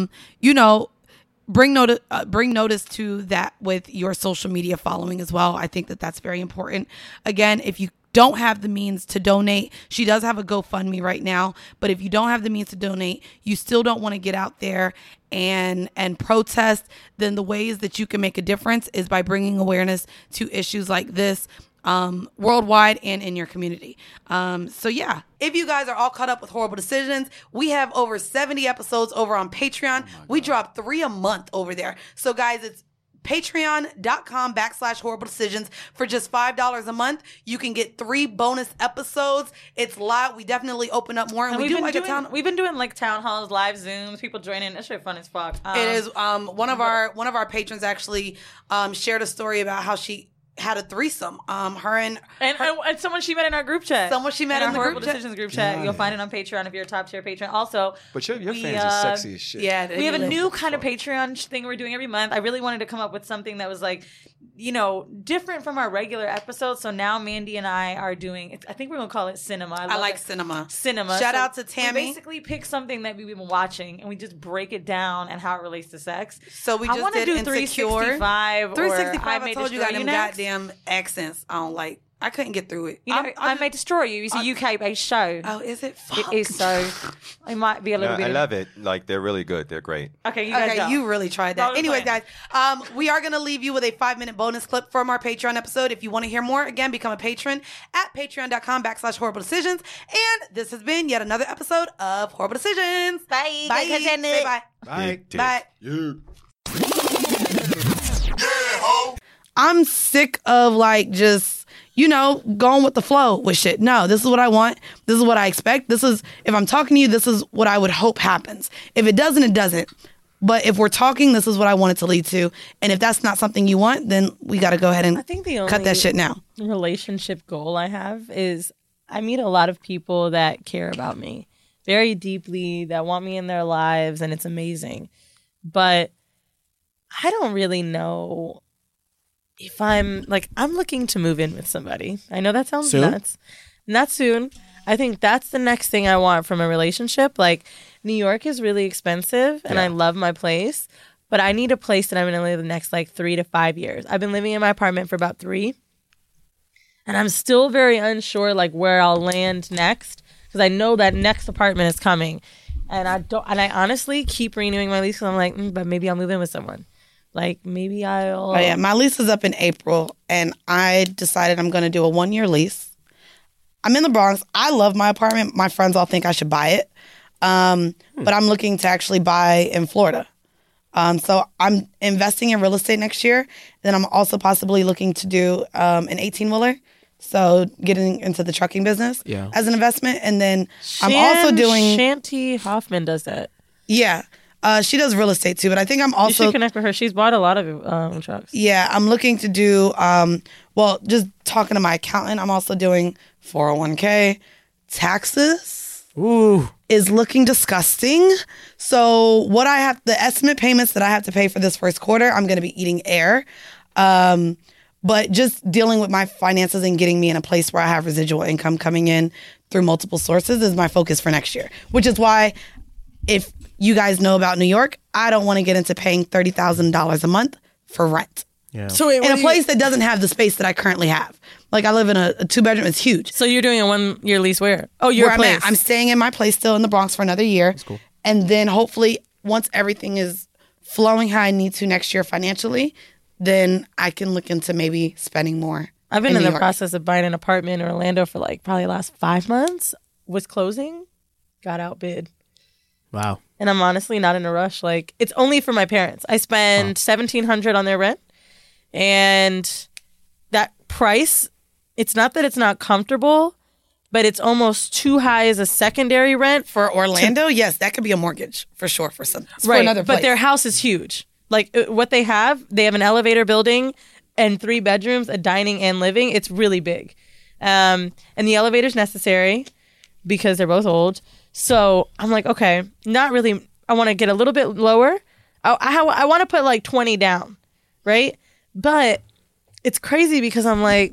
bring notice to that with your social media following as well. I think that that's very important. Again, if you don't have the means to donate, she does have a GoFundMe right now, but if you don't have the means to donate, you still don't want to get out there and protest, then the ways that you can make a difference is by bringing awareness to issues like this worldwide and in your community. So yeah, if you guys are all caught up with Horrible Decisions, we have over 70 episodes over on Patreon. We drop 3 a month over there. So guys, it's patreon.com/horrible decisions. For just $5 a month, you can get 3 bonus episodes. It's live. We definitely open up more, and we do like a town. We've been doing like town halls, live Zooms, people joining. That shit fun as fuck. It is. One of our patrons actually shared a story about how she had a threesome. Her and someone she met in our group chat. Someone she met in the Horrible group chat. Decisions group chat. Yeah. You'll find it on Patreon if you're a top tier patron. Also, But your we, fans are sexy as shit. Yeah, we have a they- new kind of Patreon thing we're doing every month. I really wanted to come up with something that was like, different from our regular episodes. So now Mandy and I are doing, I think we're going to call it cinema. I love like it. cinema. Cinema. Shout So out to Tammy. We basically pick something that we've been watching and we just break it down and how it relates to sex. So we I just want to did do Insecure. 365 or 365. I May told you Destroy got them next. goddamn accents. I don't like. I couldn't get through it. I May Destroy You. It's a UK-based show. Oh, is it? It Fuck. is so. It might be a little No, bit. I love it. Like, they're really good. They're great. Okay, you guys Okay, go. you really tried that. Don't Anyways, play. guys, we are going to leave you with a 5-minute bonus clip from our Patreon episode. If you want to hear more, again, become a patron at patreon.com/horrible decisions. And this has been yet another episode of Horrible Decisions. Bye. Bye. Guys, Say bye. Bye. Bye. Yeah. I'm sick of just, going with the flow with shit. No, this is what I want. This is what I expect. If I'm talking to you, this is what I would hope happens. If it doesn't, it doesn't. But if we're talking, this is what I want it to lead to. And if that's not something you want, then we got to go ahead and I think the only cut that shit now. relationship goal I have is I meet a lot of people that care about me very deeply, that want me in their lives, and it's amazing. But I don't really know if I'm looking to move in with somebody. I know that sounds Soon? nuts. Not soon. I think that's the next thing I want from a relationship. Like, New York is really expensive, and I love my place, but I need a place that I'm going to live the next 3 to 5 years. I've been living in my apartment for about 3, and I'm still very unsure where I'll land next, because I know that next apartment is coming, and I honestly keep renewing my lease because I'm like, but maybe I'll move in with someone. Maybe I'll. Oh, yeah. My lease is up in April, and I decided I'm going to do a 1-year lease. I'm in the Bronx. I love my apartment. My friends all think I should buy it. But I'm looking to actually buy in Florida. So I'm investing in real estate next year. Then I'm also possibly looking to do an 18-wheeler. So getting into the trucking business as an investment. And then I'm also doing... Shanti Hoffman does that. Yeah. She does real estate too, but I think I'm You also... should connect with her. She's bought a lot of trucks. Yeah, I'm looking to do, just talking to my accountant, I'm also doing 401k. Taxes Ooh. is looking disgusting. So the estimate payments that I have to pay for this first quarter, I'm going to be eating air. But just dealing with my finances and getting me in a place where I have residual income coming in through multiple sources is my focus for next year, which is why if you guys know about New York, I don't want to get into paying $30,000 a month for rent. Yeah. So wait, In a place that doesn't have the space that I currently have. I live in a 2-bedroom. It's huge. So you're doing a 1-year lease where? Oh, your Where I'm place. at. I'm staying in my place still in the Bronx for another year. That's cool. And then hopefully once everything is flowing how I need to next year financially, then I can look into maybe spending more. I've been in New the York. process of buying an apartment in Orlando for probably the last 5 months. Was closing, got outbid. Wow. And I'm honestly not in a rush. It's only for my parents. I spend $1,700 on their rent. And that price, it's not that it's not comfortable, but it's almost too high as a secondary rent. For Orlando, yes, that could be a mortgage for sure for Right, another place. but their house is huge. What they have an elevator building and 3 bedrooms, a dining and living. It's really big. And the elevator's necessary because they're both old. So I'm like, okay, not really. I want to get a little bit lower. I want to put 20 down, right? But it's crazy because I'm like,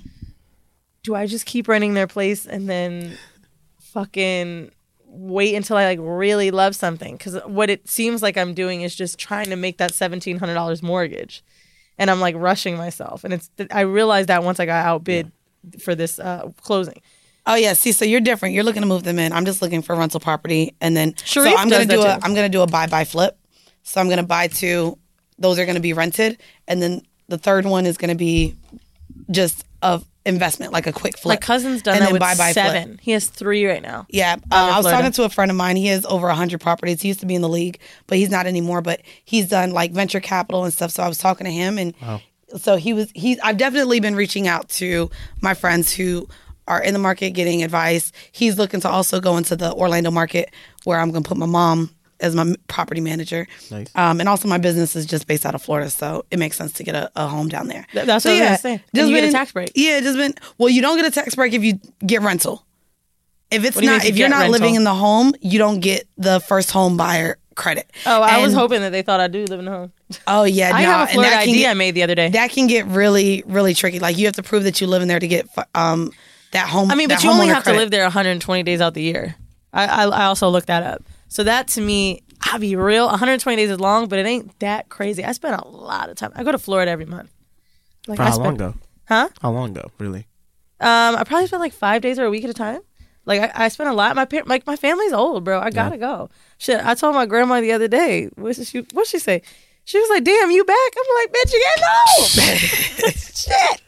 do I just keep renting their place and then fucking wait until I really love something? Because what it seems like I'm doing is just trying to make that $1,700 mortgage, and I'm rushing myself. And I realized that once I got outbid for this closing. Oh yeah, see, so you're different. You're looking to move them in. I'm just looking for rental property, and then Sharif so I'm gonna does do that too. I'm gonna do a buy flip. So I'm gonna buy 2. Those are gonna be rented, and then the third one is gonna be just a investment, like a quick flip. My cousin's done And that then with buy, flip. 7. He has 3 right now. Yeah, in I was Florida. talking to a friend of mine. He has over 100 properties. He used to be in the league, but he's not anymore. But he's done venture capital and stuff. So I was talking to him, and so I've definitely been reaching out to my friends who are in the market getting advice. He's looking to also go into the Orlando market where I'm going to put my mom as my property manager. Nice. And also my business is just based out of Florida, so it makes sense to get a home down there. That's So, what I was yeah, gonna say. just You get a been- tax break. Yeah, well, you don't get a tax break if you get rental. If it's What do you mean not, if you if you're get not rental? living in the home, you don't get the first home buyer credit. Oh, I was And- hoping that they thought I do live in a home. Oh yeah, I no, have a and Florida that can ID get- I made the other day. that can get really, really tricky. Like you have to prove that you live in there to get that home. I mean, that but you only homeowner have credit. to live there 120 days out the year. I also looked that up. So that to me, I'll be real, 120 days is long, but it ain't that crazy. I spend a lot of time. I go to Florida every month. Like For I how spend- long ago? Huh? How long ago? Really? I probably spend like 5 days or a week at a time. Like I spend a lot. My family's old, bro. I gotta go. Shit, I told my grandma the other day. What'd she say? She was like, "Damn, you back?" I'm like, "Bitch, you getting old." Shit.